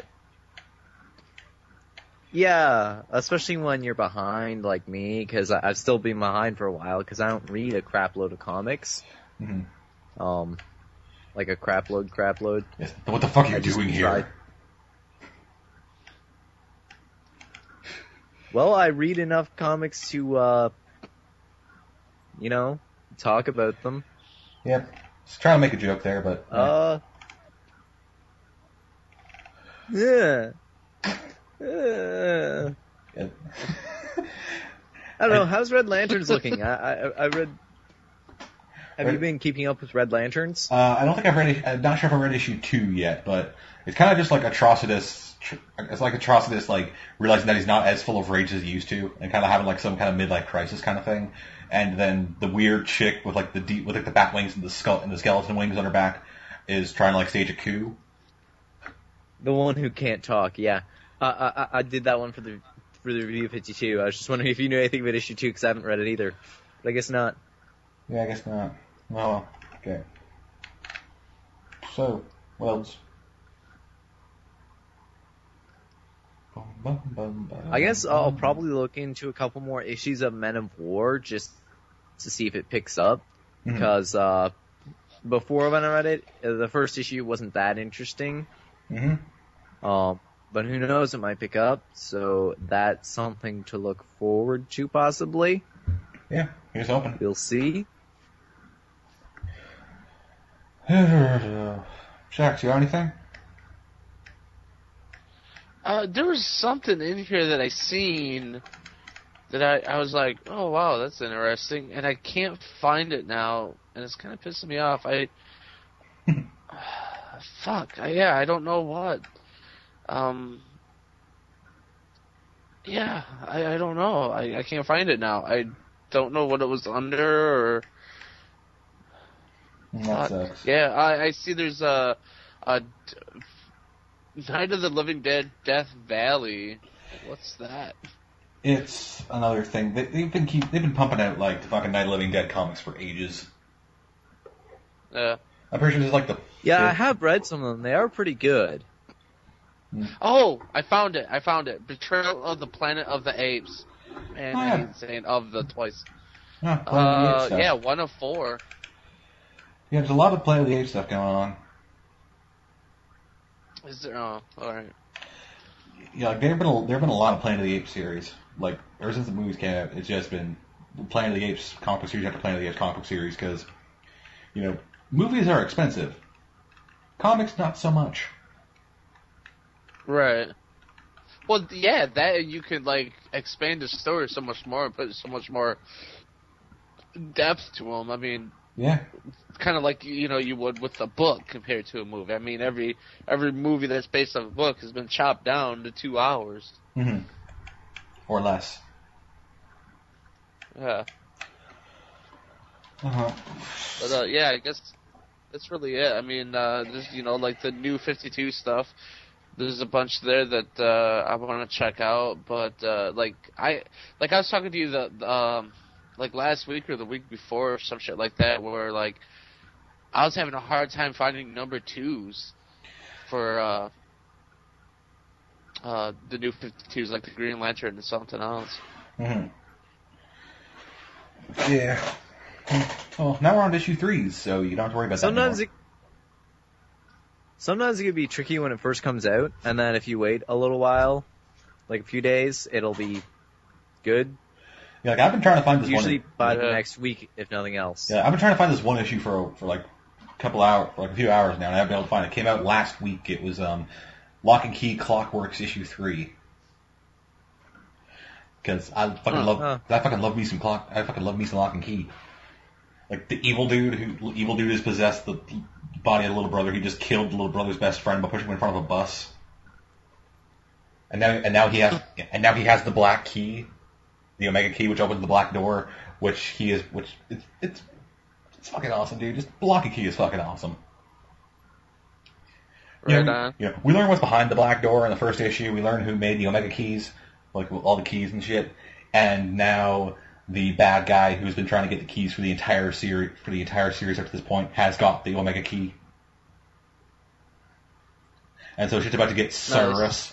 Yeah, especially when you're behind like me, because I've still been behind for a while, because I don't read a crap load of comics. Mm-hmm. Like a crap load. Yes. What the fuck are you doing here? Well, I read enough comics to, talk about them. Yep. Just trying to make a joke there, but... Yeah. I don't know. How's Red Lanterns looking? I read... Have you been keeping up with Red Lanterns? I don't think I've read... I'm not sure if I've read issue 2 yet, but it's kind of just like Atrocitus... It's like Atrocitus, like, realizing that he's not as full of rage as he used to, and kind of having, like, some kind of midlife crisis kind of thing. And then the weird chick with, like, the bat wings and the skeleton wings on her back is trying to, like, stage a coup. The one who can't talk, yeah. I did that one for the review of 52. I was just wondering if you knew anything about issue 2, because I haven't read it either. But I guess not. Yeah, I guess not. Oh, okay. So, what else? I guess I'll probably look into a couple more issues of Men of War just to see if it picks up. Because before when I read it, the first issue wasn't that interesting. But who knows, it might pick up. So that's something to look forward to, possibly. Yeah, here's hoping. We'll see. Shax, you got anything? There was something in here that I seen that I was like, oh wow, that's interesting, and I can't find it now, and it's kind of pissing me off. I don't know what. I don't know. I can't find it now. I don't know what it was under, or... That sucks. Yeah, I see there's a Night of the Living Dead, Death Valley. What's that? It's another thing. They've been pumping out like the fucking Night of the Living Dead comics for ages. Yeah. I'm pretty sure this is like the... Yeah, I have read some of them. They are pretty good. Oh, I found it. Betrayal of the Planet of the Apes. And I'm saying of the twice. Yeah, 1 of 4. Yeah, there's a lot of Planet of the Apes stuff going on. Is there? Oh, alright. Yeah, like, there have been a lot of Planet of the Apes series. Like, ever since the movies came out, it's just been Planet of the Apes comic book series after Planet of the Apes comic book series, because Movies are expensive. Comics, not so much. Right. Well, yeah, that you could like expand the story so much more, put so much more depth to them. I mean, yeah, kind of like you would with a book compared to a movie. I mean, every movie that's based on a book has been chopped down to 2 hours, or less. Yeah. But yeah, I guess that's really it. I mean, there's like the new 52 stuff. There's a bunch there that I want to check out, but I was talking to you like last week or the week before or some shit like that, where like I was having a hard time finding number 2s for the new 52s, like the Green Lantern and something else. Yeah. Well, now we're on to issue 3s, so you don't have to worry about that anymore. Sometimes it can be tricky when it first comes out, and then if you wait a little while, like a few days, it'll be good. Yeah, like I've been trying to find this usually by the next week, if nothing else. Yeah, I've been trying to find this one issue for like a couple hours, for like a few hours now, and I haven't been able to find it. It came out last week. It was Lock and Key Clockworks issue 3. Because I fucking love me some Lock and Key. Like the evil dude has possessed the body of the little brother. He just killed the little brother's best friend by pushing him in front of a bus. And now he has the black key, the Omega key, which opens the black door, it's fucking awesome, dude. Just Lock and Key is fucking awesome. Right on. We learn what's behind the black door in the first issue. We learn who made the Omega keys, like all the keys and shit. And now the bad guy who's been trying to get the keys for the entire series up to this point has got the Omega key. And so shit's about to get Cerberus. Nice.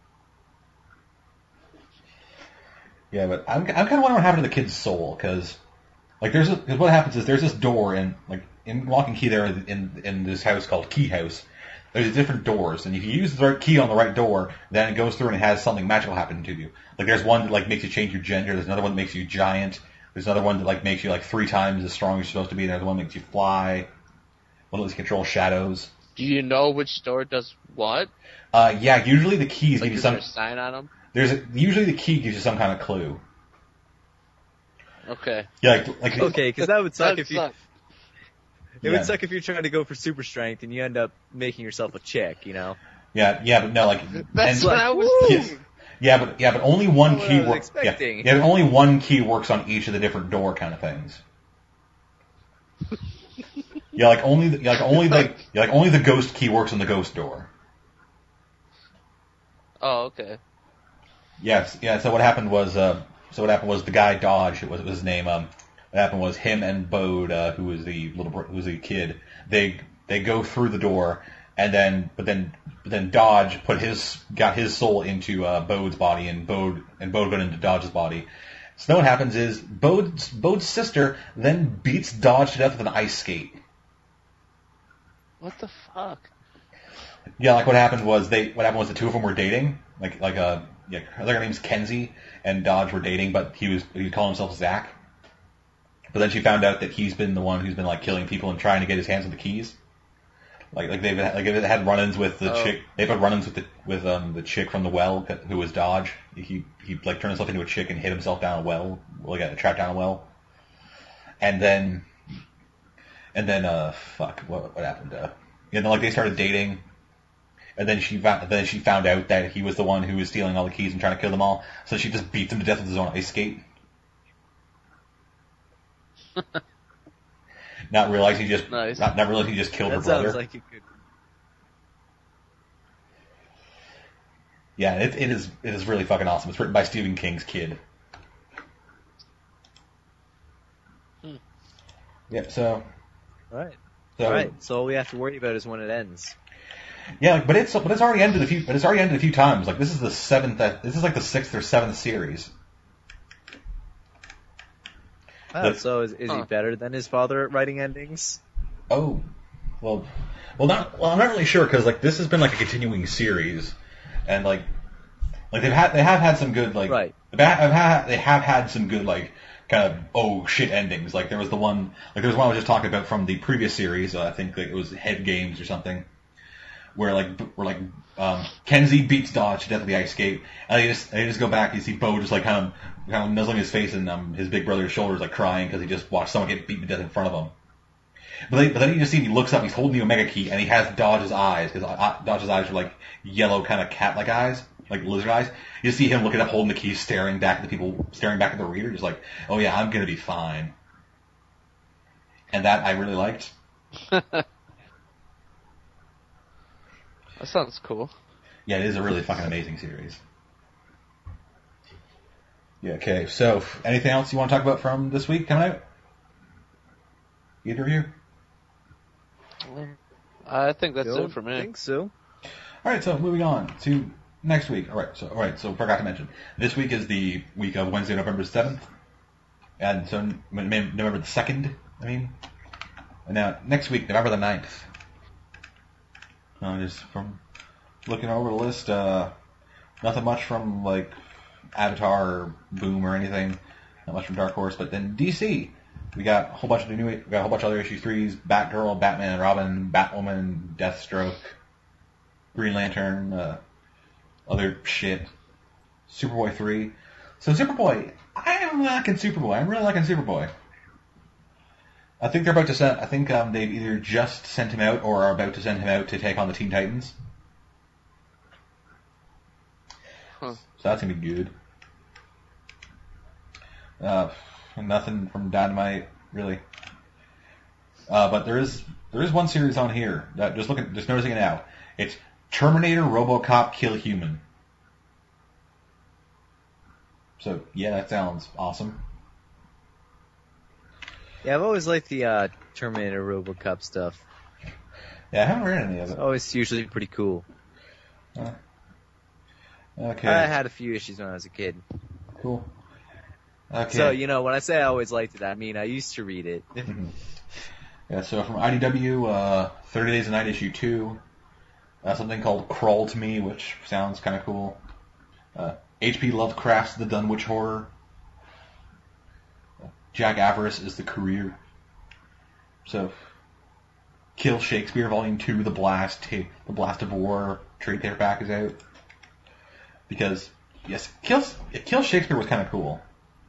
Yeah, but I'm kind of wondering what happened to the kid's soul, because like because what happens is there's this door in Lock and Key there in this house called Key House. There's different doors, and if you use the right key on the right door, then it goes through and it has something magical happen to you. Like there's one that like makes you change your gender. There's another one that makes you giant. There's another one that like makes you like 3 times as strong as you're supposed to be. There's one that makes you fly. One that lets you control shadows. Do you know which door does what? Yeah. Usually the keys give you some. Is there a sign on them? Usually the key gives you some kind of clue. Okay. Yeah. Okay, because that would suck if you. It would suck if you're trying to go for super strength and you end up making yourself a chick, Yeah, but no, like that's what I was thinking. Yeah, but only one key works. Yeah, but only one key works on each of the different door kind of things. only the ghost key works on the ghost door. Oh, okay. Yes, yeah. So what happened was the guy Dodge. It was his name. What happened was him and Bode, who was the kid. They go through the door, and then Dodge got his soul into Bode's body, and Bode got into Dodge's body. So what happens is Bode's sister then beats Dodge to death with an ice skate. What the fuck? Yeah, like what happened was the two of them were dating. Her name's Kenzie, and Dodge were dating, but he called himself Zach. But then she found out that he's been the one who's been like killing people and trying to get his hands on the keys. They've had run-ins with the chick. They've had run-ins with the chick from the well who was Dodge. He like turned himself into a chick and hit himself down a well, trapped down a well. And then what happened? They started dating. And then she found out that he was the one who was stealing all the keys and trying to kill them all. So she just beats him to death with his own ice skate. Not realizing he just killed her brother. Sounds like you could. Yeah, it is really fucking awesome. It's written by Stephen King's kid. Yeah. So. All right. So all we have to worry about is when it ends. Yeah, but it's already ended a few times. Like this is the 7th. This is like the 6th or 7th series. Oh, so is he better than his father at writing endings? Oh, well, I'm not really sure because like this has been like a continuing series, and like they have had some good like right. They have had some good like kind of oh shit endings. Like there was one I was just talking about from the previous series. I think like it was Head Games or something, where Kenzie beats Dodge to death with the ice skate, and they just go back. You see Bo just like kind of nuzzling his face in his big brother's shoulders, like crying because he just watched someone get beaten to death in front of him. But then you just see him, he looks up, he's holding the Omega Key, and he has Dodge's eyes, because Dodge's eyes are like yellow kind of cat-like eyes, like lizard eyes. You see him looking up, holding the key, staring back at the reader, just like, oh yeah, I'm gonna be fine. And that I really liked. That sounds cool. Yeah, it is a really fucking amazing series. Yeah, okay, so anything else you want to talk about from this week coming out? Either of you? I think that's it for me. I think so. Alright, so moving on to next week. Alright, so forgot to mention. This week is the week of Wednesday, November 7th. And so November the 2nd, I mean. And now, next week, November the 9th. Just from looking over the list, nothing much from, like, Avatar or Boom or anything. Not much from Dark Horse. But then DC. We got a whole bunch of other issue 3s, Batgirl, Batman and Robin, Batwoman, Deathstroke, Green Lantern, other shit. Superboy 3. So Superboy, I'm liking Superboy. I'm really liking Superboy. I think they're about to send, they've either just sent him out or are about to send him out to take on the Teen Titans. Huh. So that's gonna be good. Nothing from Dynamite, really. But there is one series on here that just noticing it now. It's Terminator, RoboCop, Kill Human. So yeah, that sounds awesome. Yeah, I've always liked the Terminator RoboCop stuff. Yeah, I haven't read any of it. It's always usually pretty cool. Okay. I had a few issues when I was a kid. Cool. Okay. So, when I say I always liked it, I mean I used to read it. Yeah, so from IDW, 30 Days a Night issue 2, something called Crawl to Me, which sounds kind of cool. H.P. Lovecraft's The Dunwich Horror. Jack Avarice is The Career. So, Kill Shakespeare Volume 2, The Blast of War trade paperback is out. Because, yes, Kill Shakespeare was kind of cool.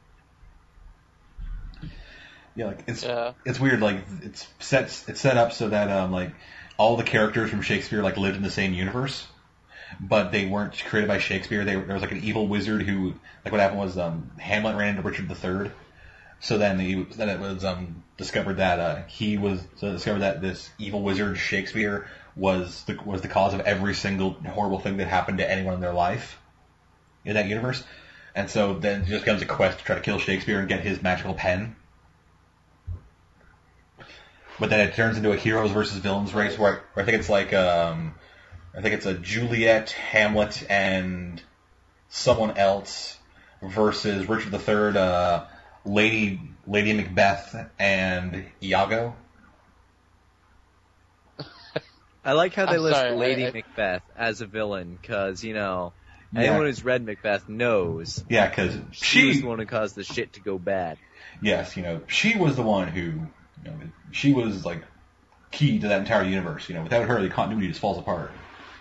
Yeah, it's weird. Like it's set up so that all the characters from Shakespeare lived in the same universe, but they weren't created by Shakespeare. There was an evil wizard who what happened was Hamlet ran into Richard III. So then it was discovered that this evil wizard Shakespeare was the cause of every single horrible thing that happened to anyone in their life in that universe, and so then it just becomes a quest to try to kill Shakespeare and get his magical pen. But then it turns into a heroes versus villains race where I think it's a Juliet, Hamlet, and someone else versus Richard III, Lady Macbeth, and Iago. I like how they list Lady Macbeth as a villain, because, anyone who's read Macbeth knows. Yeah, because she was the one who caused the shit to go bad. Yes, she was the one who... she was key to that entire universe. Without her, the continuity just falls apart.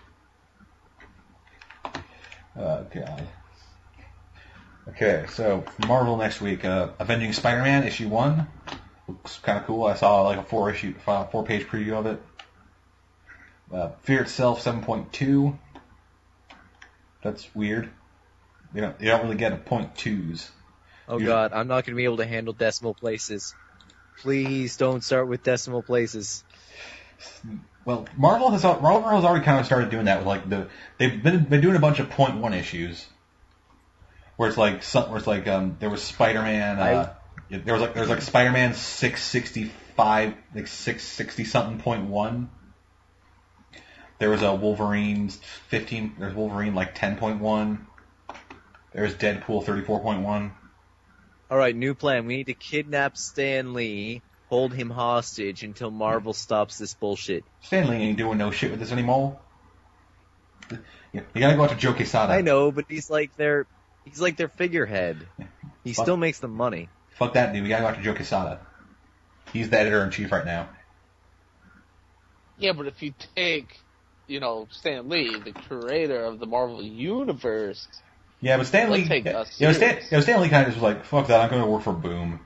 God. Okay, so Marvel next week, Avenging Spider-Man issue 1 looks kind of cool. I saw a 4-page preview of it. Fear Itself 7.2. That's weird. You don't really get .2s. Oh God, I'm not going to be able to handle decimal places. Please don't start with decimal places. Well, Marvel has already kind of started doing that with they've been doing a bunch of .1 issues, where it's there was Spider-Man, there was Spider-Man 665, 660 something .1. There was a Wolverine 15. There's Wolverine 10.1. There's Deadpool 34.1. Alright, new plan. We need to kidnap Stan Lee, hold him hostage until Marvel stops this bullshit. Stan Lee ain't doing no shit with this anymore. You gotta go out to Joe Quesada. I know, but he's like their figurehead. He still makes them money. Fuck that, dude. We gotta go after Joe Quesada. He's the editor-in-chief right now. Yeah, but if you take, Stan Lee, the creator of the Marvel Universe... Yeah, but Stan Lee... Stan Lee kind of just was like, fuck that, I'm going to work for Boom.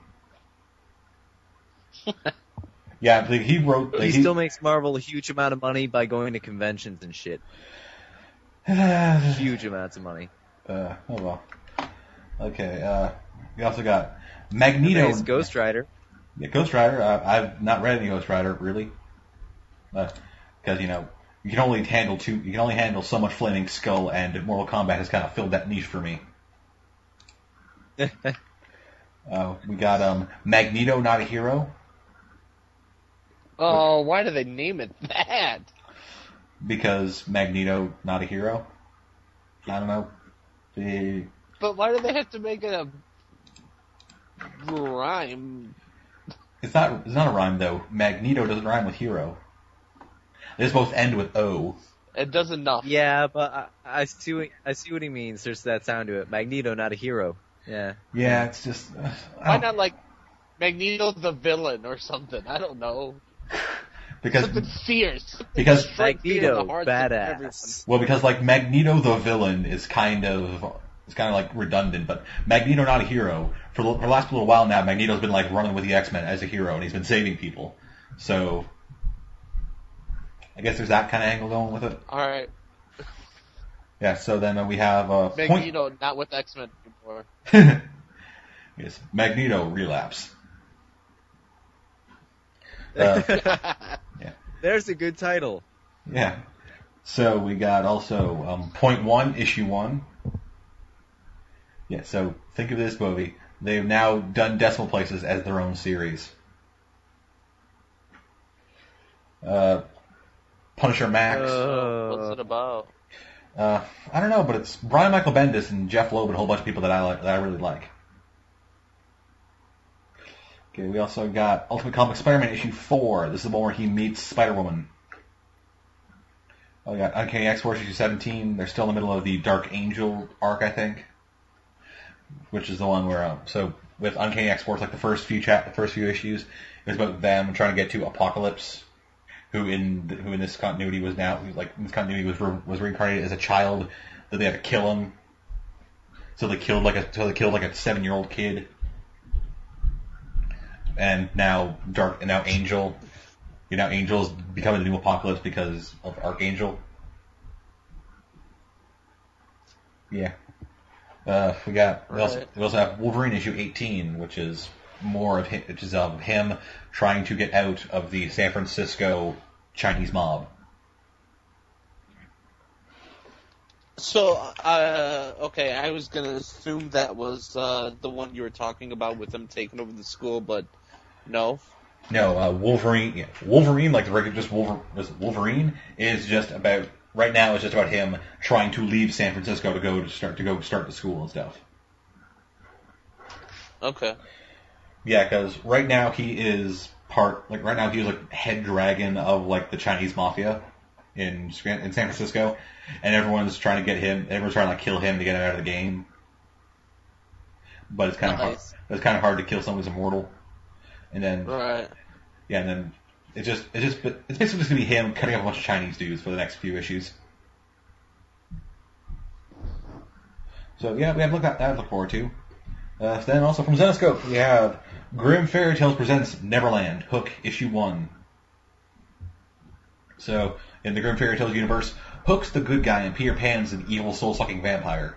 Yeah, he wrote... he still makes Marvel a huge amount of money by going to conventions and shit. Huge amounts of money. Oh well. Okay, we also got Magneto... Ghost Rider. Yeah, Ghost Rider. I've not read any Ghost Rider, really. Because, you can only handle so much Flaming Skull, and Mortal Kombat has kind of filled that niche for me. We got Magneto, Not a Hero. Oh, why do they name it that? Because Magneto, not a hero. I don't know. But why do they have to make it a rhyme? It's not a rhyme though. Magneto doesn't rhyme with hero. They just both end with O. It does enough. Yeah, but I see what he means. There's that sound to it. Magneto, not a hero. Yeah. Yeah, it's just. Why not like Magneto the villain or something? I don't know. Because something fierce. Because Magneto, badass. Well, because like Magneto the villain is kind of like redundant, but Magneto not a hero. For the last little while now, Magneto's been like running with the X-Men as a hero, and he's been saving people. So I guess there's that kind of angle going with it. All right. Yeah. So then we have Magneto not with X-Men anymore. Yes, Magneto relapse. Yeah. There's a good title. Yeah. So we got also Point 1, Issue 1. Yeah, so think of this, Bobby. They've now done Decimal Places as their own series. Punisher Max. What's it about? I don't know, but it's Brian Michael Bendis and Jeff Loeb and a whole bunch of people that I really like. Okay, we also got Ultimate Comics Spider-Man issue 4. This is the one where he meets Spider-Woman. We got Uncanny X-Force issue 17. They're still in the middle of the Dark Angel arc, I think, which is the one where so with Uncanny X-Force, like the first few issues, it was about them trying to get to Apocalypse, who in this continuity was reincarnated as a child. That they had to kill him, so they killed like a 7-year-old kid. And now Angel, Angel's becoming the new Apocalypse because of Archangel. Yeah. We also have Wolverine issue 18, which is of him trying to get out of the San Francisco Chinese mob. So, okay, I was gonna assume that was the one you were talking about with them taking over the school, but no. No, Wolverine. Yeah, Wolverine, like the regular, Wolverine is just about right now. It's just about him trying to leave San Francisco to start the school and stuff. Okay. Yeah, because right now he is head dragon of like the Chinese mafia in San Francisco, and everyone's trying to get him. Everyone's trying to kill him to get him out of the game. But it's kind of hard. It's kind of hard to kill someone who's immortal. And then, right. Yeah, and then it's basically just gonna be him cutting up a bunch of Chinese dudes for the next few issues. So yeah, we have that to look forward to. Then also from Zenescope, we have Grimm Fairy Tales presents Neverland, Hook issue 1. So in the Grimm Fairy Tales universe, Hook's the good guy and Peter Pan's an evil soul-sucking vampire.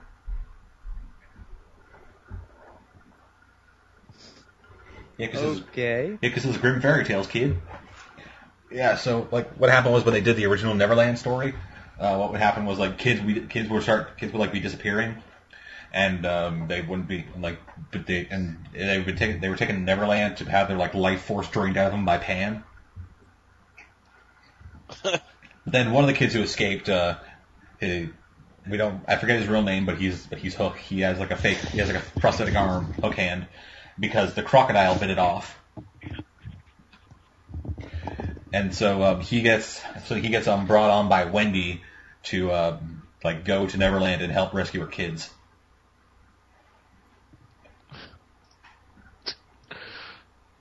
Yeah, because it's Grimm Fairy Tales, kid. Yeah, so like what happened was when they did the original Neverland story, what would happen was like kids would be disappearing, and they wouldn't be like, but they were taken to Neverland to have their like life force drained out of them by Pan. Then one of the kids who escaped, I forget his real name, but he's Hook. He has like a prosthetic arm, Hook hand, because the crocodile bit it off. And so he gets brought on by Wendy to go to Neverland and help rescue her kids.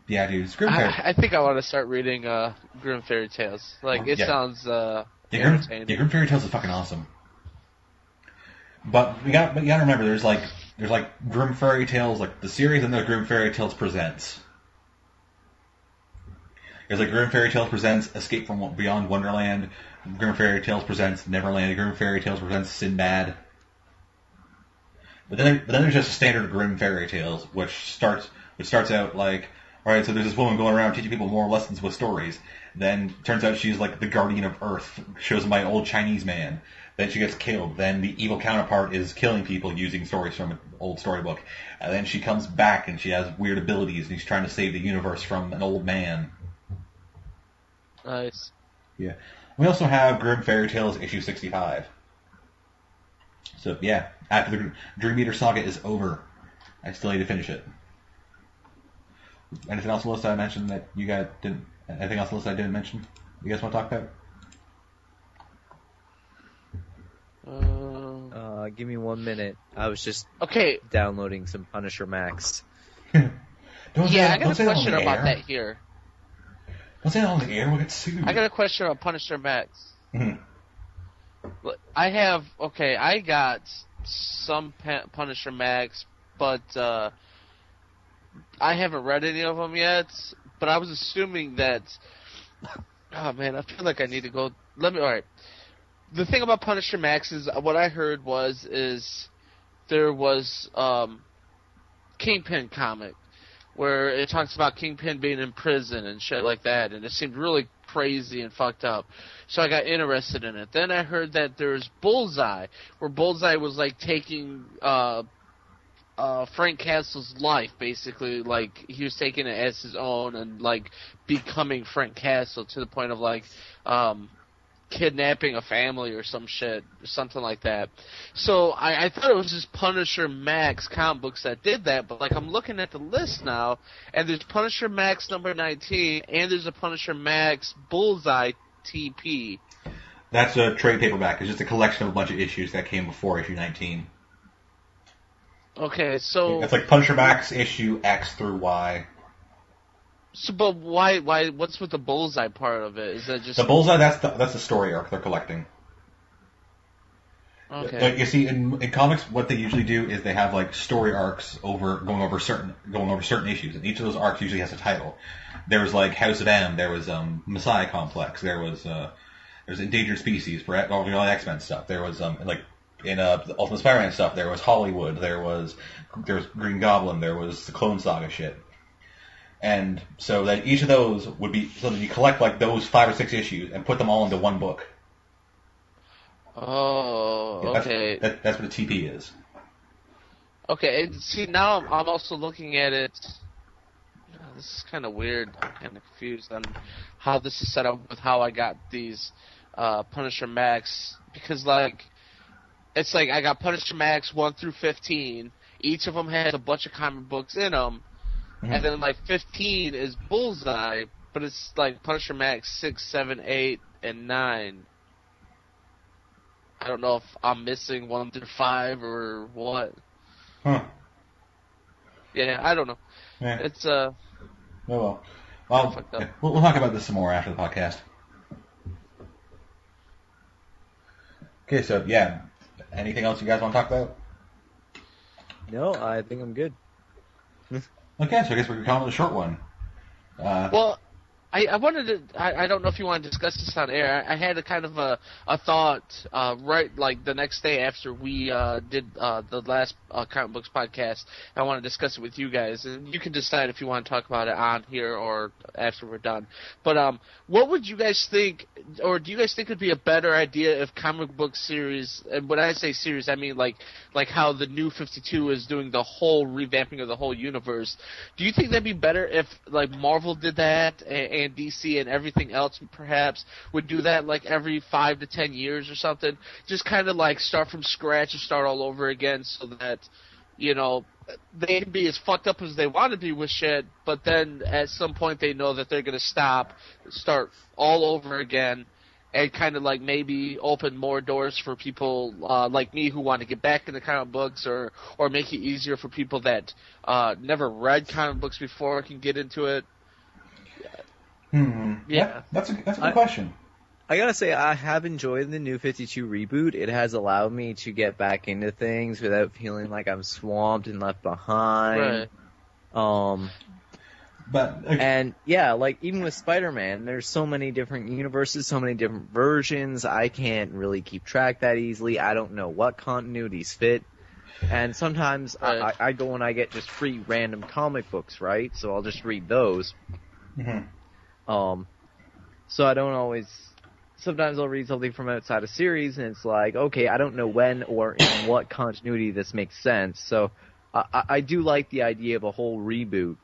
Yeah, dude, it's Grimm Fairy. I think I want to start reading Grimm Fairy Tales. Like, it sounds entertaining. Grimm Fairy Tales is fucking awesome. But you gotta remember, there's like Grimm Fairy Tales, like the series, and there's Grimm Fairy Tales Presents. There's like Grimm Fairy Tales Presents Escape from Beyond Wonderland, Grimm Fairy Tales Presents Neverland, Grimm Fairy Tales Presents Sinbad. But then there's just a standard Grimm Fairy Tales, which starts out like, alright, so there's this woman going around teaching people moral lessons with stories. Then turns out she's like the guardian of Earth, chosen by an old Chinese man. Then she gets killed. Then the evil counterpart is killing people using stories from an old storybook. And then she comes back and she has weird abilities and she's trying to save the universe from an old man. Nice. Yeah. We also have Grimm Fairy Tales issue 65. So yeah, after the Dream Eater saga is over, I still need to finish it. Anything else, Melissa, I mentioned that you guys didn't? Anything else, Melissa, I didn't mention? You guys want to talk about? Give me 1 minute. I was just downloading some Punisher Max. I got a question about that here. Don't say that on the air, we'll get sued. I got a question about Punisher Max. Mm-hmm. I got some Punisher Max, but I haven't read any of them yet. But I was assuming that. Oh man, I feel like I need to go. Alright. The thing about Punisher Max is what I heard is there was Kingpin comic where it talks about Kingpin being in prison and shit like that, and it seemed really crazy and fucked up. So I got interested in it. Then I heard that there's Bullseye, where Bullseye was like taking Frank Castle's life, basically, like he was taking it as his own and like becoming Frank Castle to the point of like kidnapping a family or some shit, or something like that. So I thought it was just Punisher Max comic books that did that, but like I'm looking at the list now, and there's Punisher Max number 19, and there's a Punisher Max Bullseye TP. That's a trade paperback. It's just a collection of a bunch of issues that came before issue 19. Okay, so it's like Punisher Max issue X through Y. So, but why? What's with the Bullseye part of it? Is that just the Bullseye? That's the story arc they're collecting. Okay. You see, in comics, what they usually do is they have like story arcs going over certain issues, and each of those arcs usually has a title. There was like House of M. There was Messiah Complex. There was Endangered Species for all the X-Men stuff. There was like in the Ultimate Spider-Man stuff. There was Hollywood. There was Green Goblin. There was the Clone Saga shit. And so that each of those would be, so that you collect like those 5 or 6 issues and put them all into one book. Oh, okay. That's what a TP is. Okay, and see, now I'm also looking at it. This is kind of weird. I'm kind of confused on how this is set up with how I got these Punisher Max. Because, like, it's like I got Punisher Max 1 through 15. Each of them has a bunch of comic books in them. Mm-hmm. And then, like, 15 is Bullseye, but it's, like, Punisher Max 6, 7, 8, and 9. I don't know if I'm missing 1 through 5 or what. Huh. Yeah, I don't know. Yeah. It's, Oh, well. We'll talk about this some more after the podcast. Okay, so, yeah. Anything else you guys want to talk about? No, I think I'm good. Okay, so I guess we're going to call it a short one. Well, I wanted to, I don't know if you want to discuss this on air. I had a kind of a thought, right, like the next day after we did the last Comic Books podcast. I want to discuss it with you guys, and you can decide if you want to talk about it on here or after we're done. But what would you guys think, or do you guys think it would be a better idea if comic book series, and when I say series, I mean like how the New 52 is doing the whole revamping of the whole universe. Do you think that'd be better if like Marvel did that and DC and everything else perhaps would do that like every 5 to 10 years or something? Just kind of like start from scratch and start all over again so that, you know, they can be as fucked up as they want to be with shit, but then at some point they know that they're going to start all over again, and kind of like maybe open more doors for people like me who want to get back into comic books, or make it easier for people that never read comic books before can get into it. Yeah. That's a good question. I gotta say, I have enjoyed the New 52 reboot. It has allowed me to get back into things without feeling like I'm swamped and left behind. Right. And yeah, like even with Spider-Man, there's so many different universes, so many different versions. I can't really keep track that easily. I don't know what continuities fit. And sometimes I go and I get just free random comic books, right? So I'll just read those. So I don't always. Sometimes I'll read something from outside a series, and it's like, okay, I don't know when or in what continuity this makes sense. So I do like the idea of a whole reboot,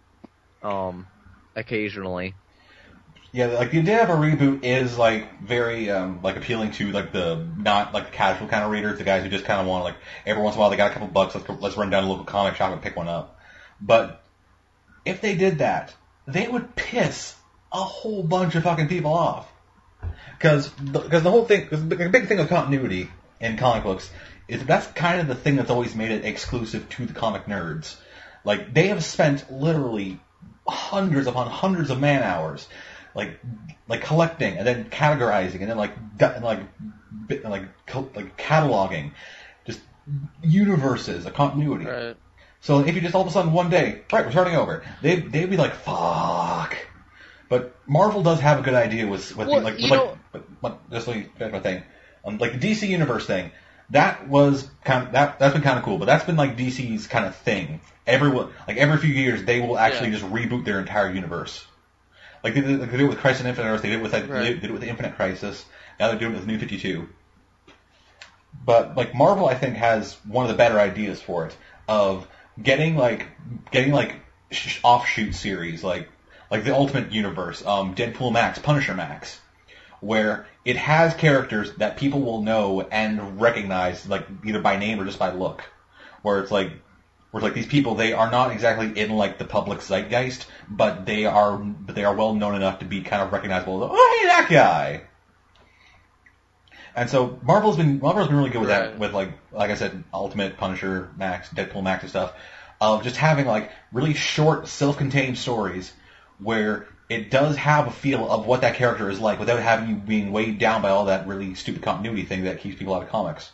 occasionally. Yeah, like the idea of a reboot is like very like appealing to like the not like the casual kind of readers, the guys who just kind of want like every once in a while they got a couple bucks, let's run down to a local comic shop and pick one up. But if they did that, they would piss a whole bunch of fucking people off. Because the whole thing, cause the big thing of continuity in comic books is that's kind of the thing that's always made it exclusive to the comic nerds. Like, they have spent literally hundreds upon hundreds of man hours, like collecting and then categorizing and then cataloging just universes of continuity. Right. So if you just all of a sudden one day, right, we're starting over, they'd be like, fuck. But Marvel does have a good idea just let me finish my thing. Like the DC Universe thing, that's been kind of cool, but that's been like DC's kind of thing. Every few years, they will actually just reboot their entire universe. Like they did it with Crisis on Infinite Earths, they did it with they did it with Infinite Crisis. Now they're doing it with New 52. But like Marvel, I think has one of the better ideas for it of getting offshoot series like the Ultimate Universe, Deadpool Max, Punisher Max, where it has characters that people will know and recognize, like either by name or just by look. Where it's like these people, they are not exactly in like the public zeitgeist, but they are well known enough to be kind of recognizable. Oh, hey, that guy. And so Marvel's been really good with that, with like I said, Ultimate, Punisher Max, Deadpool Max and stuff, of just having like really short, self-contained stories where it does have a feel of what that character is like without having you being weighed down by all that really stupid continuity thing that keeps people out of comics.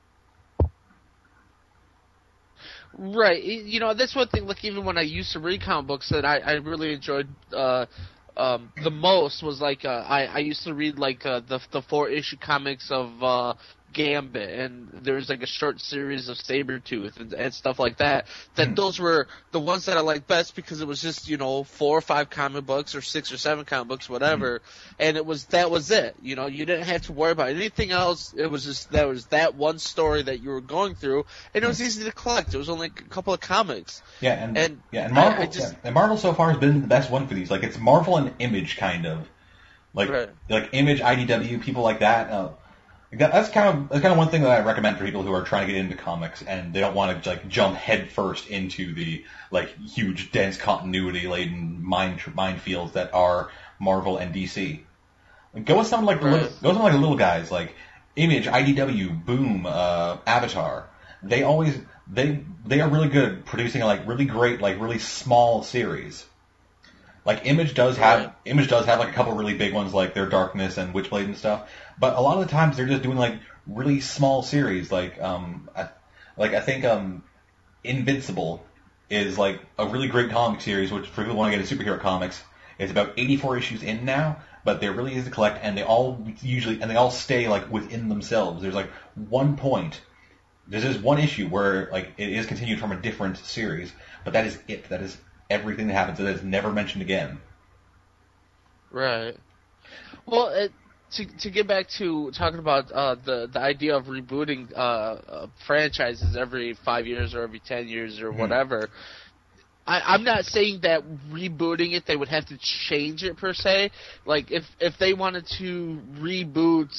Right. You know, that's one thing, like, even when I used to read comic books that I really enjoyed the most was, like, I used to read, like, the 4-issue comics of Gambit, and there's like a short series of Sabretooth and stuff like that. Those were the ones that I liked best because it was just, 4 or 5 comic books or 6 or 7 comic books, whatever. And that was it. You didn't have to worry about anything else. It was just, there was that one story that you were going through, and it was easy to collect. It was only a couple of comics. And Marvel, and Marvel so far has been the best one for these. Like, it's Marvel and Image kind of. Like Image, IDW, people like that. That's kind of one thing that I recommend for people who are trying to get into comics and they don't want to like jump headfirst into the like huge, dense, continuity-laden minefields that are Marvel and DC. Go with something like the little guys like Image, IDW, Boom, Avatar. They are really good at producing like really great, like really small series. Like Image does have like a couple really big ones like their Darkness and Witchblade and stuff, but a lot of the times they're just doing like really small series. Like I think Invincible is like a really great comic series, which for people who want to get into superhero comics, it's about 84 issues in now, but they're really easy to collect, and they all stay like within themselves. There's like one point. There's just one issue where like it is continued from a different series, but that is it. That is everything that happens. That is never mentioned again. Right. Well, to get back to talking about the idea of rebooting franchises every 5 years or every 10 years or whatever, I'm not saying that rebooting it, they would have to change it per se. Like, if they wanted to reboot,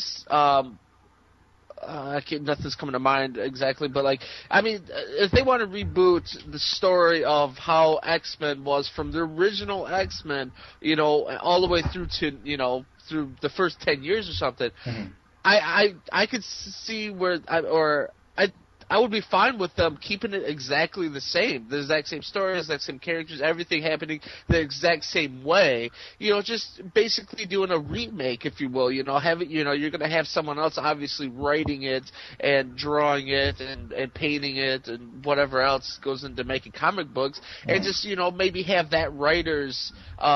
nothing's coming to mind exactly, but like, I mean, if they want to reboot the story of how X-Men was from the original X-Men, all the way through to, through the first 10 years or something, I could see where, I would be fine with them keeping it exactly the same. The exact same story, the exact same characters, everything happening the exact same way. Just basically doing a remake, if you will. Have it, you're going to have someone else obviously writing it and drawing it and painting it and whatever else goes into making comic books. And just, maybe have that writer's,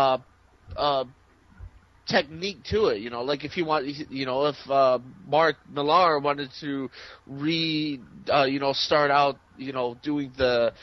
technique to it, like if you want, if Mark Millar wanted to start out, doing a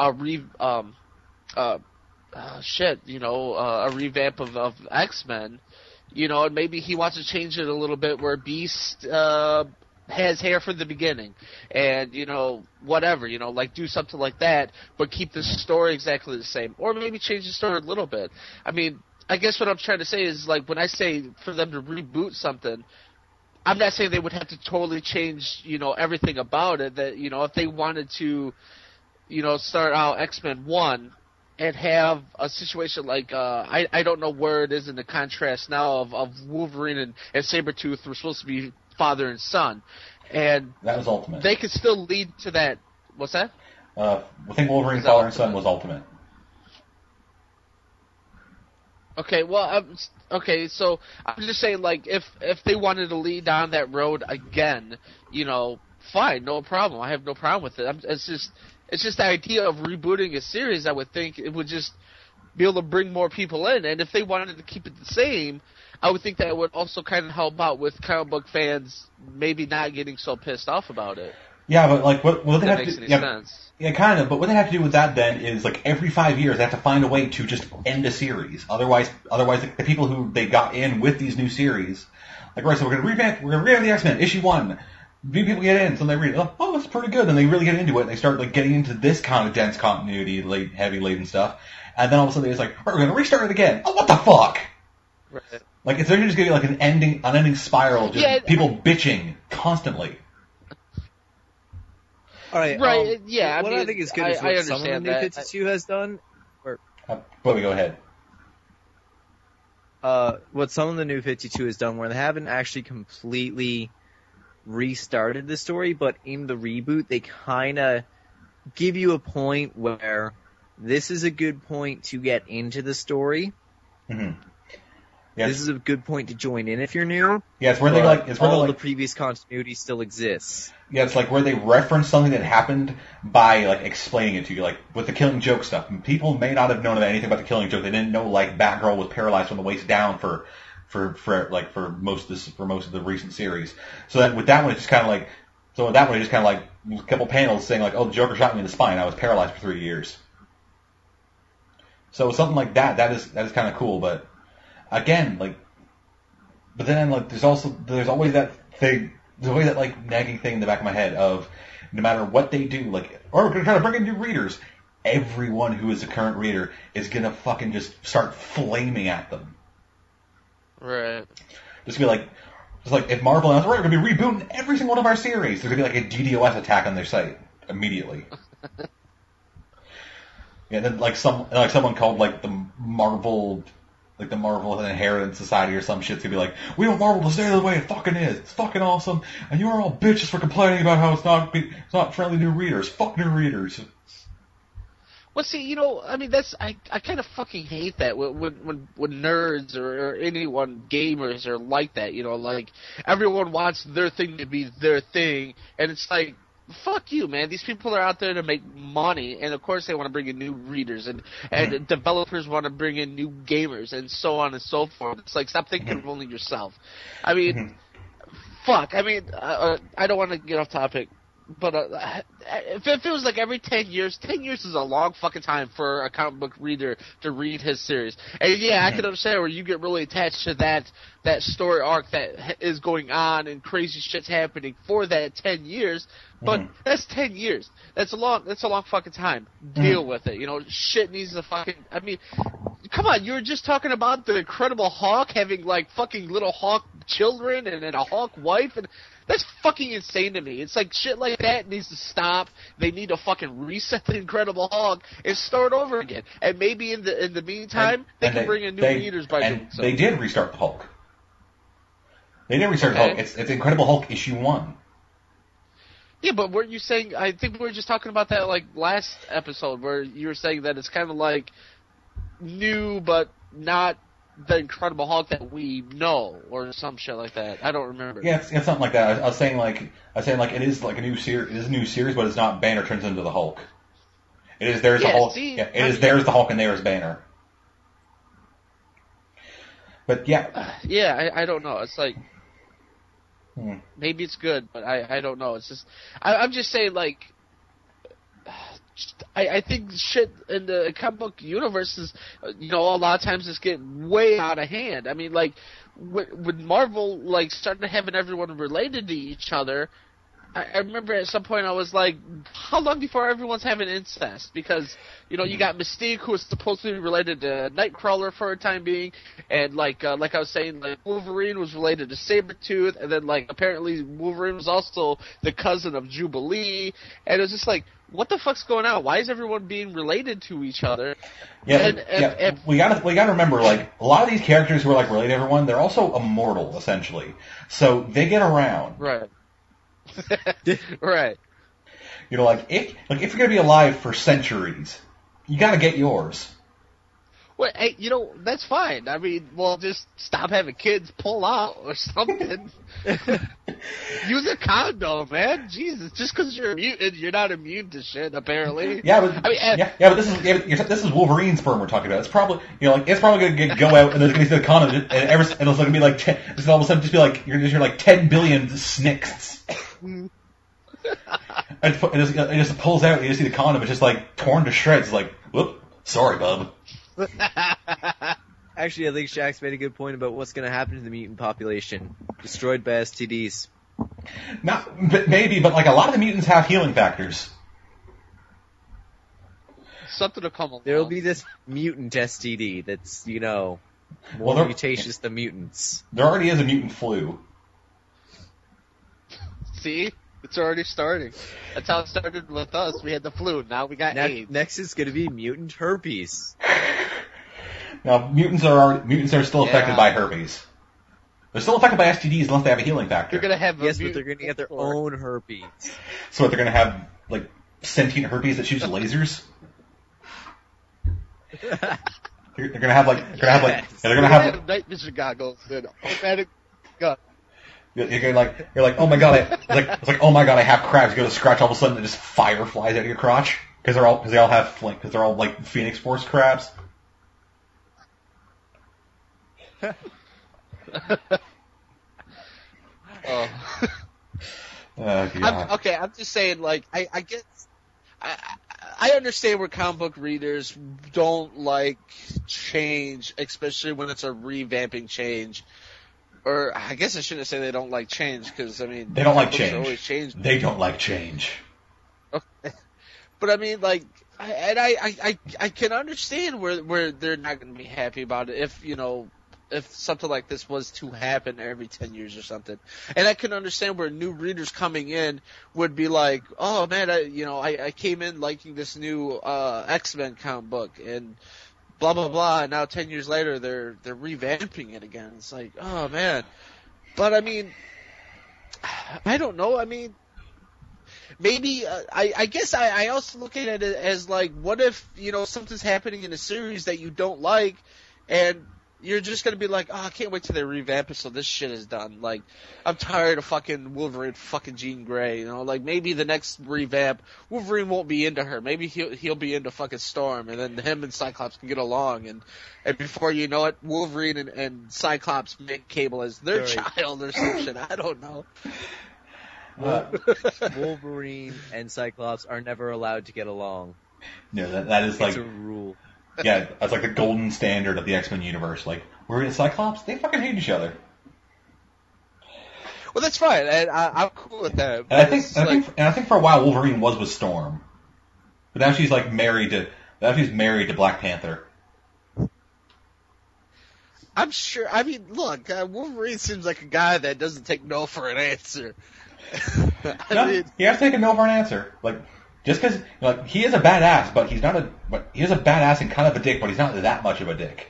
revamp of X-Men, and maybe he wants to change it a little bit where Beast has hair from the beginning, and whatever, like do something like that, but keep the story exactly the same, or maybe change the story a little bit. I mean, I guess what I'm trying to say is, like, when I say for them to reboot something, I'm not saying they would have to totally change, everything about it. That, if they wanted to, start out X-Men 1 and have a situation like, I don't know where it is in the contrast now of Wolverine and Sabretooth were supposed to be father and son. And that was Ultimate. They could still lead to that. What's that? I think Wolverine father and son was Ultimate. Okay, well, so I'm just saying, like, if they wanted to lead down that road again, fine, no problem. I have no problem with it. It's just the idea of rebooting a series. I would think it would just be able to bring more people in, and if they wanted to keep it the same, I would think that would also kind of help out with comic book fans maybe not getting so pissed off about it. Yeah, but like, what they have to makes any sense. Yeah, kind of. But what they have to do with that then is, like, every 5 years they have to find a way to just end a series. Otherwise, like, the people who they got in with these new series, like, right, so we're gonna revamp the X-Men issue 1. New people get in, so they read, oh, that's pretty good. Then they really get into it, and they start, like, getting into this kind of dense continuity, heavy laden stuff. And then all of a sudden it's like, we're gonna restart it again. Oh, what the fuck? Right. Like, it's just gonna be like an unending spiral, just people bitching constantly. All right. Right. Yeah. What I think is good is what some of the New 52 has done. Bobby, go ahead. What some of the New 52 has done, where they haven't actually completely restarted the story, but in the reboot, they kind of give you a point where this is a good point to get into the story. Mm-hmm. Yes. This is a good point to join in if you're new. Yeah, it's where the previous continuity still exists. Yeah, it's like where they reference something that happened by, like, explaining it to you, like with the Killing Joke stuff. People may not have known anything about the Killing Joke. They didn't know, like, Batgirl was paralyzed from the waist down for most of the recent series. So that with that one, it's just kind of like, a couple panels saying like, oh, the Joker shot me in the spine. I was paralyzed for 3 years. So something like that is kind of cool, but. Again, like, but then, like, there's always that thing, there's always that, like, nagging thing in the back of my head of, no matter what they do, like, we're gonna try to bring in new readers, everyone who is a current reader is gonna fucking just start flaming at them. Right. Just like, if Marvel announced, we're gonna be rebooting every single one of our series, there's gonna be, like, a DDoS attack on their site, immediately. Yeah, and then, like, someone called, like, the Marvel Inheritance Society or some shit's gonna be like, we want Marvel to stay the way it fucking is. It's fucking awesome. And you're all bitches for complaining about how it's not friendly new readers. Fuck new readers. Well, see, I mean, I kind of fucking hate that when nerds or anyone, gamers are like that, like, everyone wants their thing to be their thing, and it's like, fuck you, man. These people are out there to make money, and of course they want to bring in new readers, and developers want to bring in new gamers, and so on and so forth. It's like, stop thinking of only yourself. I mean, fuck. I mean, I don't want to get off topic, but if it feels like every 10 years is a long fucking time for a comic book reader to read his series. And yeah, I can understand where you get really attached to that story arc that is going on and crazy shit's happening for that 10 years, but that's 10 years. That's a long fucking time. Deal with it. Shit needs to fucking, I mean, come on, you were just talking about the Incredible Hulk having, like, fucking little Hulk children and a Hulk wife, and that's fucking insane to me. It's like, shit like that needs to stop. They need to fucking reset the Incredible Hulk and start over again. And maybe in the meantime, they can bring in new readers by doing so. They did restart the Hulk. They did restart the Hulk. It's Incredible Hulk issue 1. Yeah, but weren't you saying? I think we were just talking about that like last episode, where you were saying that it's kind of like new, but not the Incredible Hulk that we know, or some shit like that. I don't remember. Yeah, it's something like that. I was saying like it is like a new series. It is a new series, but it's not Banner turns into the Hulk. It is there's the Hulk. See, yeah, it is there's the Hulk and there's Banner. But yeah. Yeah, I don't know. It's like maybe it's good, but I don't know. It's just I'm just saying like. I think shit in the comic book universe is, you know, a lot of times it's getting way out of hand. I mean, like, with Marvel, like, starting having everyone related to each other, I remember at some point I was like, how long before everyone's having incest? Because, you know, you got Mystique, who was supposed to be related to Nightcrawler for a time being, and like I was saying, like, Wolverine was related to Sabretooth, and then, like, apparently Wolverine was also the cousin of Jubilee, and it was just like, what the fuck's going on? Why is everyone being related to each other? Yeah, and we gotta remember, like, a lot of these characters who are like related to everyone, they're also immortal essentially, so they get around. Right. Right. You know, like if you're gonna be alive for centuries, you gotta get yours. Well, hey, you know, that's fine. I mean, well, just stop having kids, pull out or something. Use a condom, man. Jesus, just because you're a mutant, you're not immune to shit, apparently. Yeah, but I mean, but this is Wolverine's sperm we're talking about. It's probably, you know, like it's probably gonna go out and there's gonna be the condom and it's gonna be like it's all of a sudden just be like you're like 10 billion snicks. And it just pulls out and you just see the condom. It's just like torn to shreds. Like, whoop, sorry, bub. Actually, I think Shaq's made a good point about what's going to happen to the mutant population. Destroyed by STDs. Maybe, but like a lot of the mutants have healing factors. Something to come along. There'll be this mutant STD that's, you know, more mutations than mutants. There already is a mutant flu. See? It's already starting. That's how it started with us. We had the flu. Now we got AIDS. Next is going to be mutant herpes. Now, mutants are still affected by herpes. They're still affected by STDs unless they have a healing factor. They're gonna have but they're going to get their own herpes. So what, they're going to have, like, sentient herpes that shoots lasers? They're going to have night vision goggles and automatic gun. You're like, oh my god, it's like, oh my god, I have crabs. You go to scratch, all of a sudden, just fire flies out of your crotch because they're all like Phoenix Force crabs. Oh. I'm just saying, like, I guess I understand where comic book readers don't like change, especially when it's a revamping change. Or I guess I shouldn't say they don't like change, because I mean they don't like change. They don't like change. Okay. But I mean, like, I can understand where they're not going to be happy about it if something like this was to happen every 10 years or something. And I can understand where new readers coming in would be like, oh man, I came in liking this new X-Men comic book and blah blah blah, and now 10 years later they're revamping it again. It's like, oh man. But I mean, I don't know. I mean, maybe I guess I also look at it as like, what if something's happening in a series that you don't like, and you're just gonna be like, oh, I can't wait till they revamp it so this shit is done. Like, I'm tired of fucking Wolverine, fucking Jean Grey. Like maybe the next revamp, Wolverine won't be into her. Maybe he'll be into fucking Storm, and then him and Cyclops can get along. And before you know it, Wolverine and Cyclops make Cable as their child or some shit. I don't know. Wolverine and Cyclops are never allowed to get along. No, that is like it's a rule. Yeah, that's like the golden standard of the X-Men universe. Like, Wolverine and Cyclops, they fucking hate each other. Well, that's fine, and I'm cool with that. And I think for a while Wolverine was with Storm, but now she's like married to Black Panther. I'm sure. I mean, look, Wolverine seems like a guy that doesn't take no for an answer. He has to take a no for an answer. Like, just because he is a badass, but he is a badass and kind of a dick, but he's not that much of a dick.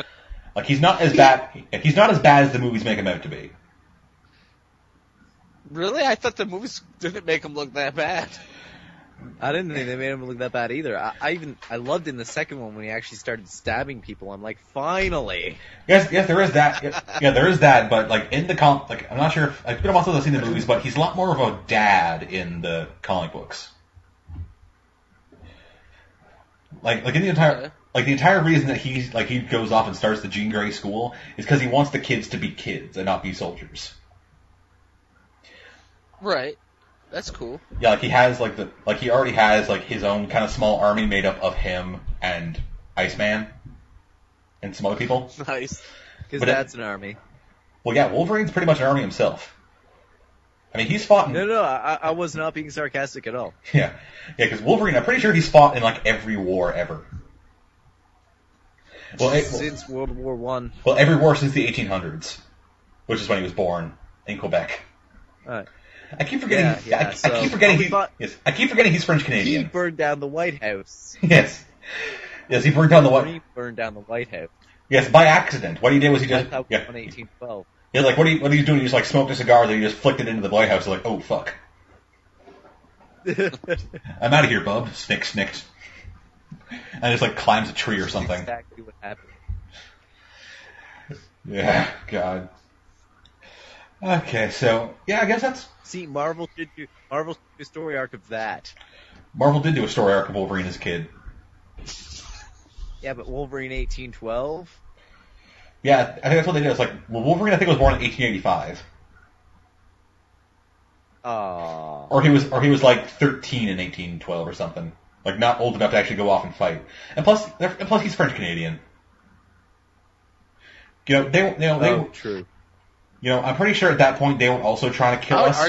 Like, he's not as bad as the movies make him out to be. Really? I thought the movies didn't make him look that bad. I didn't think they made him look that bad either. I loved in the second one when he actually started stabbing people. I'm like, finally. Yes, there is that. Yeah, there is that. But like in the I'm not sure if it's been a while since I've seen the movies, but he's a lot more of a dad in the comic books. Like in the entire reason that he goes off and starts the Jean Grey school is because he wants the kids to be kids and not be soldiers. Right. That's cool. Yeah, like he already has like his own kind of small army made up of him and Iceman and some other people. Nice. Because that's an army. Well, yeah, Wolverine's pretty much an army himself. I mean, he's fought in... No, I was not being sarcastic at all. Yeah, because Wolverine, I'm pretty sure he's fought in like every war ever. Since World War I. Well, every war since the 1800s, which is when he was born in Quebec. Right. I keep forgetting. I keep forgetting he's French Canadian. He burned down the White House. Yes, he burned down the White. He burned down the White House. Yes, by accident. What he did was he just. In 1812. Yeah, like what are you doing? You just like smoked a cigar, then you just flicked it into the White House. Like, oh fuck. I'm out of here, bub. Snicked. And just like climbs a tree or something. That's exactly what happened. Yeah, God. Okay, so yeah, I guess that's. See, Marvel did do a story arc of that. Marvel did do a story arc of Wolverine as a kid. Yeah, but Wolverine 1812. Yeah, I think that's what they did. It's like, well, Wolverine I think was born in 1885. Or he was like 13 in 1812 or something. Like not old enough to actually go off and fight. And plus he's French Canadian. True. You know, I'm pretty sure at that point they were also trying to kill us.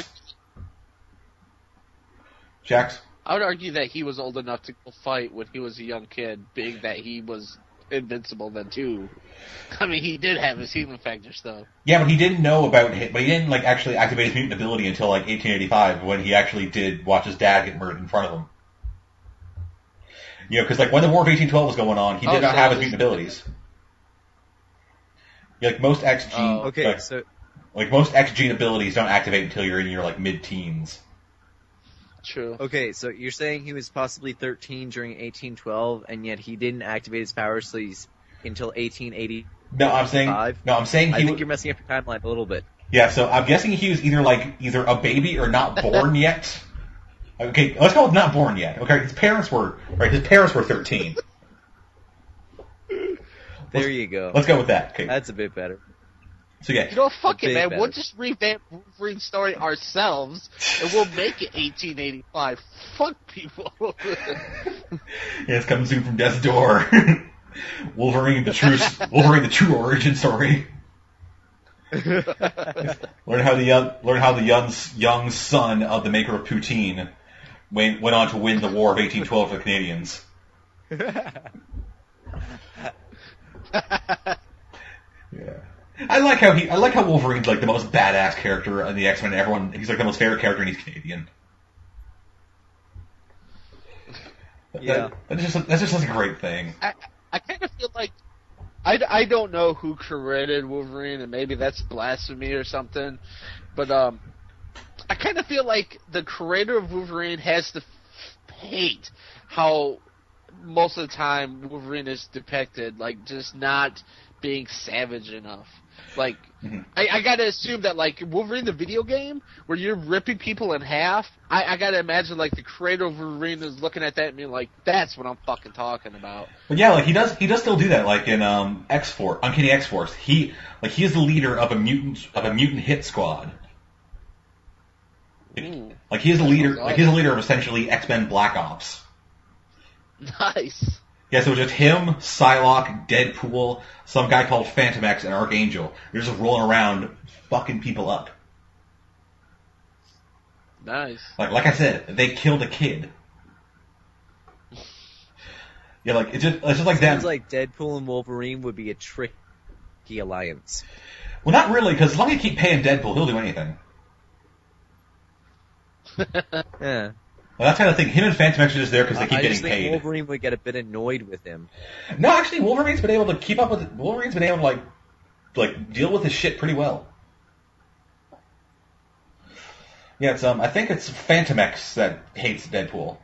Jax? I would argue that he was old enough to go fight when he was a young kid, being that he was invincible then too. I mean, he did have his healing factor stuff. Yeah, but he didn't know about it. But he didn't like actually activate his mutant ability until like 1885, when he actually did watch his dad get murdered in front of him. You know, because like when the War of 1812 was going on, he did not have his mutant abilities. Yeah, like most X gene, most X gene abilities don't activate until you're in your like mid-teens. True. Okay, so you're saying he was possibly 13 during 1812, and yet he didn't activate his powers until 1880. No, I'm saying I think you're messing up your timeline a little bit. Yeah, so I'm guessing he was either a baby or not born yet. Okay, let's go with not born yet. Okay, his parents were 13. There you go. Let's go with that. Okay. That's a bit better. So yeah. You know, fuck it, man. We'll just revamp Wolverine's story ourselves, and we'll make it 1885. Fuck people. Yeah, it's coming soon from Death's Door. Wolverine, the true origin story. Learn how the young son of the maker of poutine went on to win the War of 1812 for the Canadians. Yeah. I like how Wolverine's like the most badass character in the X-Men. He's like the most favorite character and he's Canadian. Yeah. That's just such a great thing. I kind of feel like I don't know who created Wolverine, and maybe that's blasphemy or something, but I kind of feel like the creator of Wolverine has to hate how most of the time Wolverine is depicted, like just not being savage enough. Like, I gotta assume that, like, Wolverine the video game, where you're ripping people in half, I gotta imagine, like, the creator of Wolverine is looking at that and being like, that's what I'm fucking talking about. But yeah, like, he does still do that, like, in, X-Force, Uncanny X-Force. He is the leader of a mutant hit squad. Like, he's the leader of essentially X-Men Black Ops. Nice. Yeah, so it's just him, Psylocke, Deadpool, some guy called Phantom X, and Archangel. They're just rolling around, fucking people up. Nice. Like I said, they killed a kid. Yeah, like it's just like that. Sounds like Deadpool and Wolverine would be a tricky alliance. Well, not really, because as long as you keep paying Deadpool, he'll do anything. Yeah. Well, that's kind of the thing. Him and Phantom X are just there because they keep getting paid. I just think Wolverine would get a bit annoyed with him. No, actually, Wolverine's been able to keep up with it. Wolverine's been able to, like, deal with his shit pretty well. Yeah, it's I think it's Fantomex that hates Deadpool.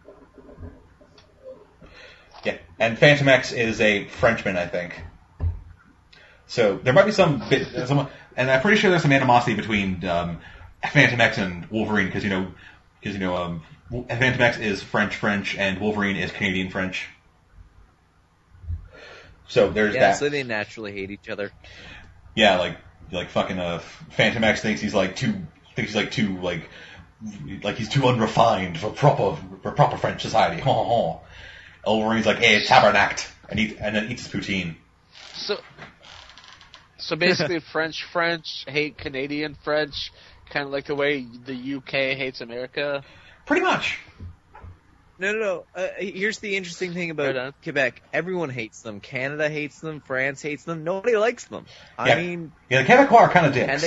Yeah, and Fantomex is a Frenchman, I think. So there might be some and I'm pretty sure there's some animosity between Fantomex and Wolverine because Fantomex is French, and Wolverine is Canadian French. So there's that. Yeah, so they naturally hate each other. Yeah, like fucking Fantomex thinks he's too unrefined for proper French society. Wolverine's like, hey, tabernact, and then eats his poutine. So basically, French hate Canadian French, kind of like the way the UK hates America. Pretty much. No. Here's the interesting thing about Quebec. Everyone hates them. Canada hates them. France hates them. Nobody likes them. Yeah, the Quebecois are kind of dicks.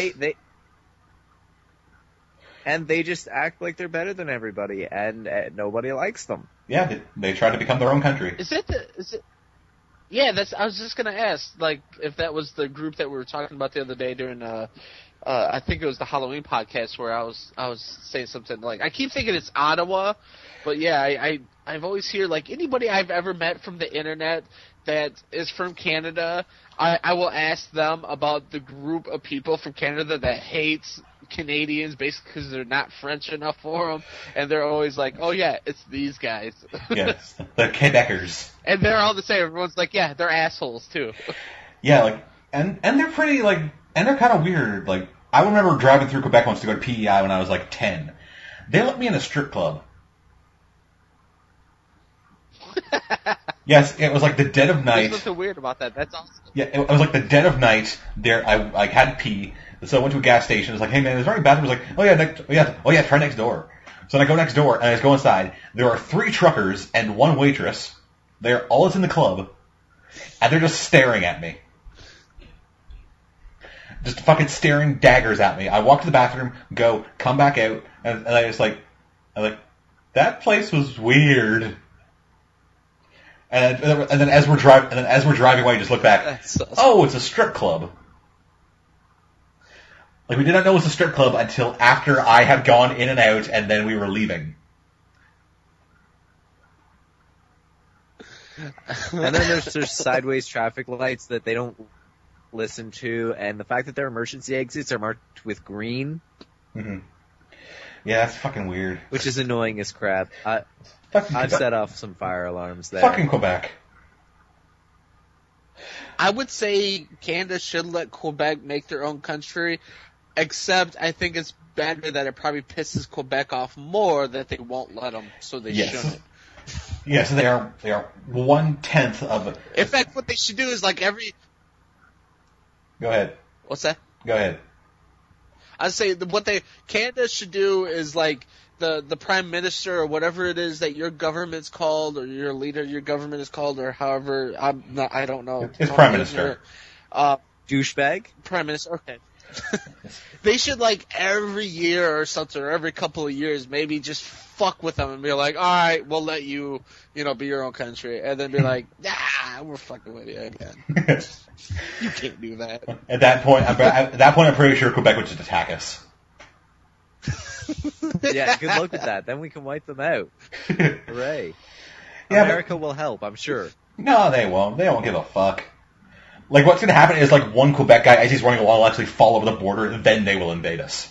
And they just act like they're better than everybody, and nobody likes them. Yeah, they try to become their own country. Yeah, I was just gonna ask, like, if that was the group that we were talking about the other day during, I think it was the Halloween podcast where I was saying something like, I keep thinking it's Ottawa, but yeah, I've always heard, like, anybody I've ever met from the internet that is from Canada, I will ask them about the group of people from Canada that hates Canadians basically because they're not French enough for them, and they're always like, oh yeah, it's these guys. Yes, the Quebecers. And they're all the same. Everyone's like, yeah, they're assholes too. Yeah, like, and they're pretty, like, and they're kind of weird. Like, I remember driving through Quebec once to go to PEI when I was like 10. They let me in a strip club. Yes, it was like the dead of night. There's nothing weird about that. That's awesome. Yeah, it was like the dead of night. There, I had to pee, so I went to a gas station. It was like, hey man, is there any bathroom? I was like, oh yeah, try next door. So then I go next door and I just go inside. There are 3 truckers and 1 waitress. They're all in the club, and they're just staring at me. Just fucking staring daggers at me. I walk to the bathroom, come back out, and I just I'm like, that place was weird. And then as we're driving away, just look back. Oh, it's a strip club. Like, we did not know it was a strip club until after I had gone in and out, and then we were leaving. And then there's sideways traffic lights that they don't listen to, and the fact that their emergency exits are marked with green. Mm-hmm. Yeah, that's fucking weird. Which is annoying as crap. I've set off some fire alarms there. Fucking Quebec. I would say Canada should let Quebec make their own country, except I think it's better that it probably pisses Quebec off more that they won't let them, so they shouldn't. Yes, they are 1/10 of. In fact, what they should do is like every. Go ahead. What's that? Go ahead. I'd say Canada should do is like the prime minister or whatever it is that your government's called or your leader of your government is called or however I don't know. It's prime minister. Douchebag? Prime minister. Okay. They should like every year or something or every couple of years maybe just fuck with them and be like, all right, we'll let you be your own country, and then be like, we're fucking with you again. You can't do that. At that point, I'm pretty sure Quebec would just attack us. Yeah, good luck with that. Then we can wipe them out. Hooray. Yeah, America will help, I'm sure. No, they won't. They won't give a fuck. Like, what's going to happen is, like, one Quebec guy, as he's running along, will actually fall over the border, and then they will invade us.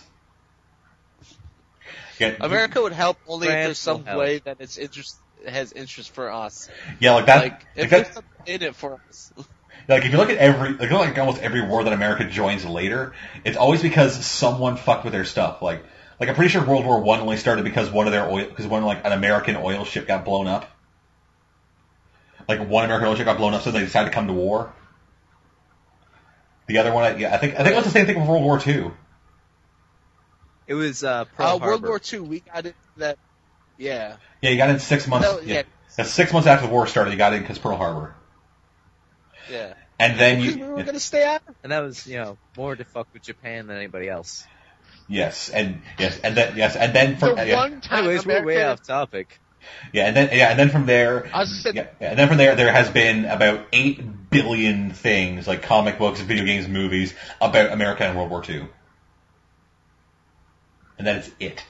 Yeah. America would help only if there's some way that has interest for us. Yeah, like that. Like, if there's something in it for us. Like, if you look at almost every war that America joins later, it's always because someone fucked with their stuff. Like I'm pretty sure World War I only started because an American oil ship got blown up. Like, one American oil ship got blown up, so they decided to come to war. The other one, I think it was the same thing with World War II. It was Pearl Harbor. World War II, we got into that. Yeah. Yeah, you got in 6 months. Yeah. 6 months after the war started, you got in because Pearl Harbor. Yeah. And then we were going to stay out. And that was, more to fuck with Japan than anybody else. Yes, and then from one time. Anyways, we're way off topic. And then from there, there has been about 8 billion things, like comic books, video games, movies, about America and World War II. and then it's it.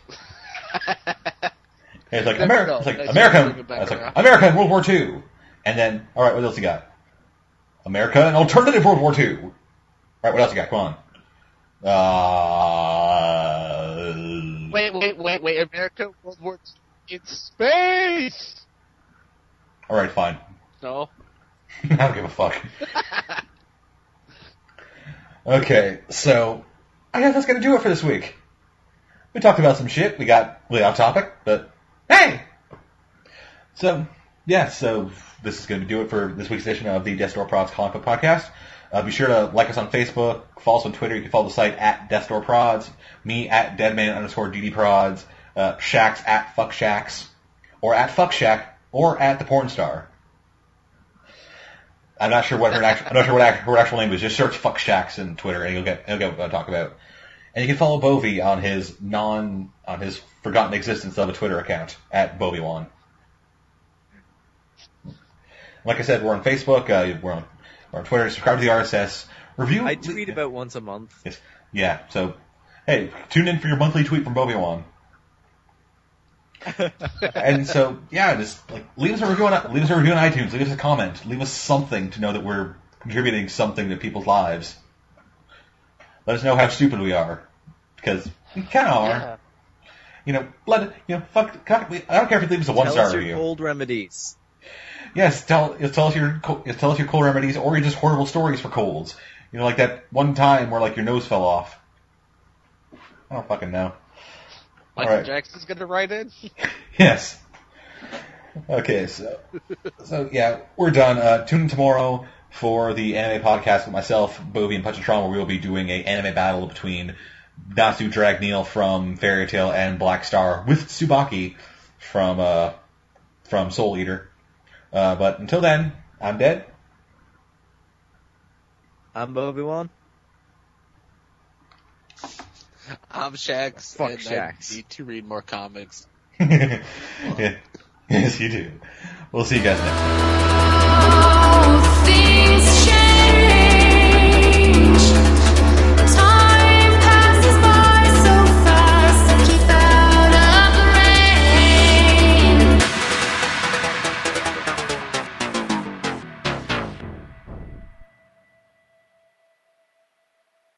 And it's like That's America. dull. It's like That's America. really good It's like background. America in World War II, and then all right, what else you got? America, an alternative World War II. All right, what else you got? Come on. Wait. America, World War II in space! All right, fine. No. I don't give a fuck. Okay, so I guess that's gonna do it for this week. We talked about some shit. We got really off topic, but hey! So, yeah, so this is gonna do it for this week's edition of the Death Door Prods Comic Book Podcast. Be sure to like us on Facebook, follow us on Twitter. You can follow the site at Death Door Prods, me at Deadman_DD_Prods, Shax at FuckShax, or at FuckShack, or at the Porn Star. I'm not sure what her actual name is. Just search Fuck Shacks in Twitter and you'll get what I talk about. And you can follow Bovie on his forgotten existence of a Twitter account at Bovie1. Like I said, we're on Facebook, we're on Twitter, subscribe to the RSS, review. I tweet about once a month. Yes. Yeah, so hey, tune in for your monthly tweet from Bovie1. And so, yeah, just like leave us a review on iTunes, leave us a comment, leave us something to know that we're contributing something to people's lives. Let us know how stupid we are, because we kind of are. Yeah. Fuck. I don't care if you leave us a 1-star Tell us your review. cold remedies. Yes, tell us your cold remedies or your just horrible stories for colds. You know, like that one time where like your nose fell off. I don't fucking know. Michael Right. Jackson's gonna write in? Yes. Okay, so yeah, we're done. Tune in tomorrow for the anime podcast with myself, Bovie, and Pachitron, where we will be doing a anime battle between Natsu Dragneel from Fairy Tail and Black Star with Tsubaki from Soul Eater. But until then, I'm dead. I'm Obi-Wan. I'm Shax. Fuck and Shax. I need to read more comics. Yeah. Yes, you do. We'll see you guys next time.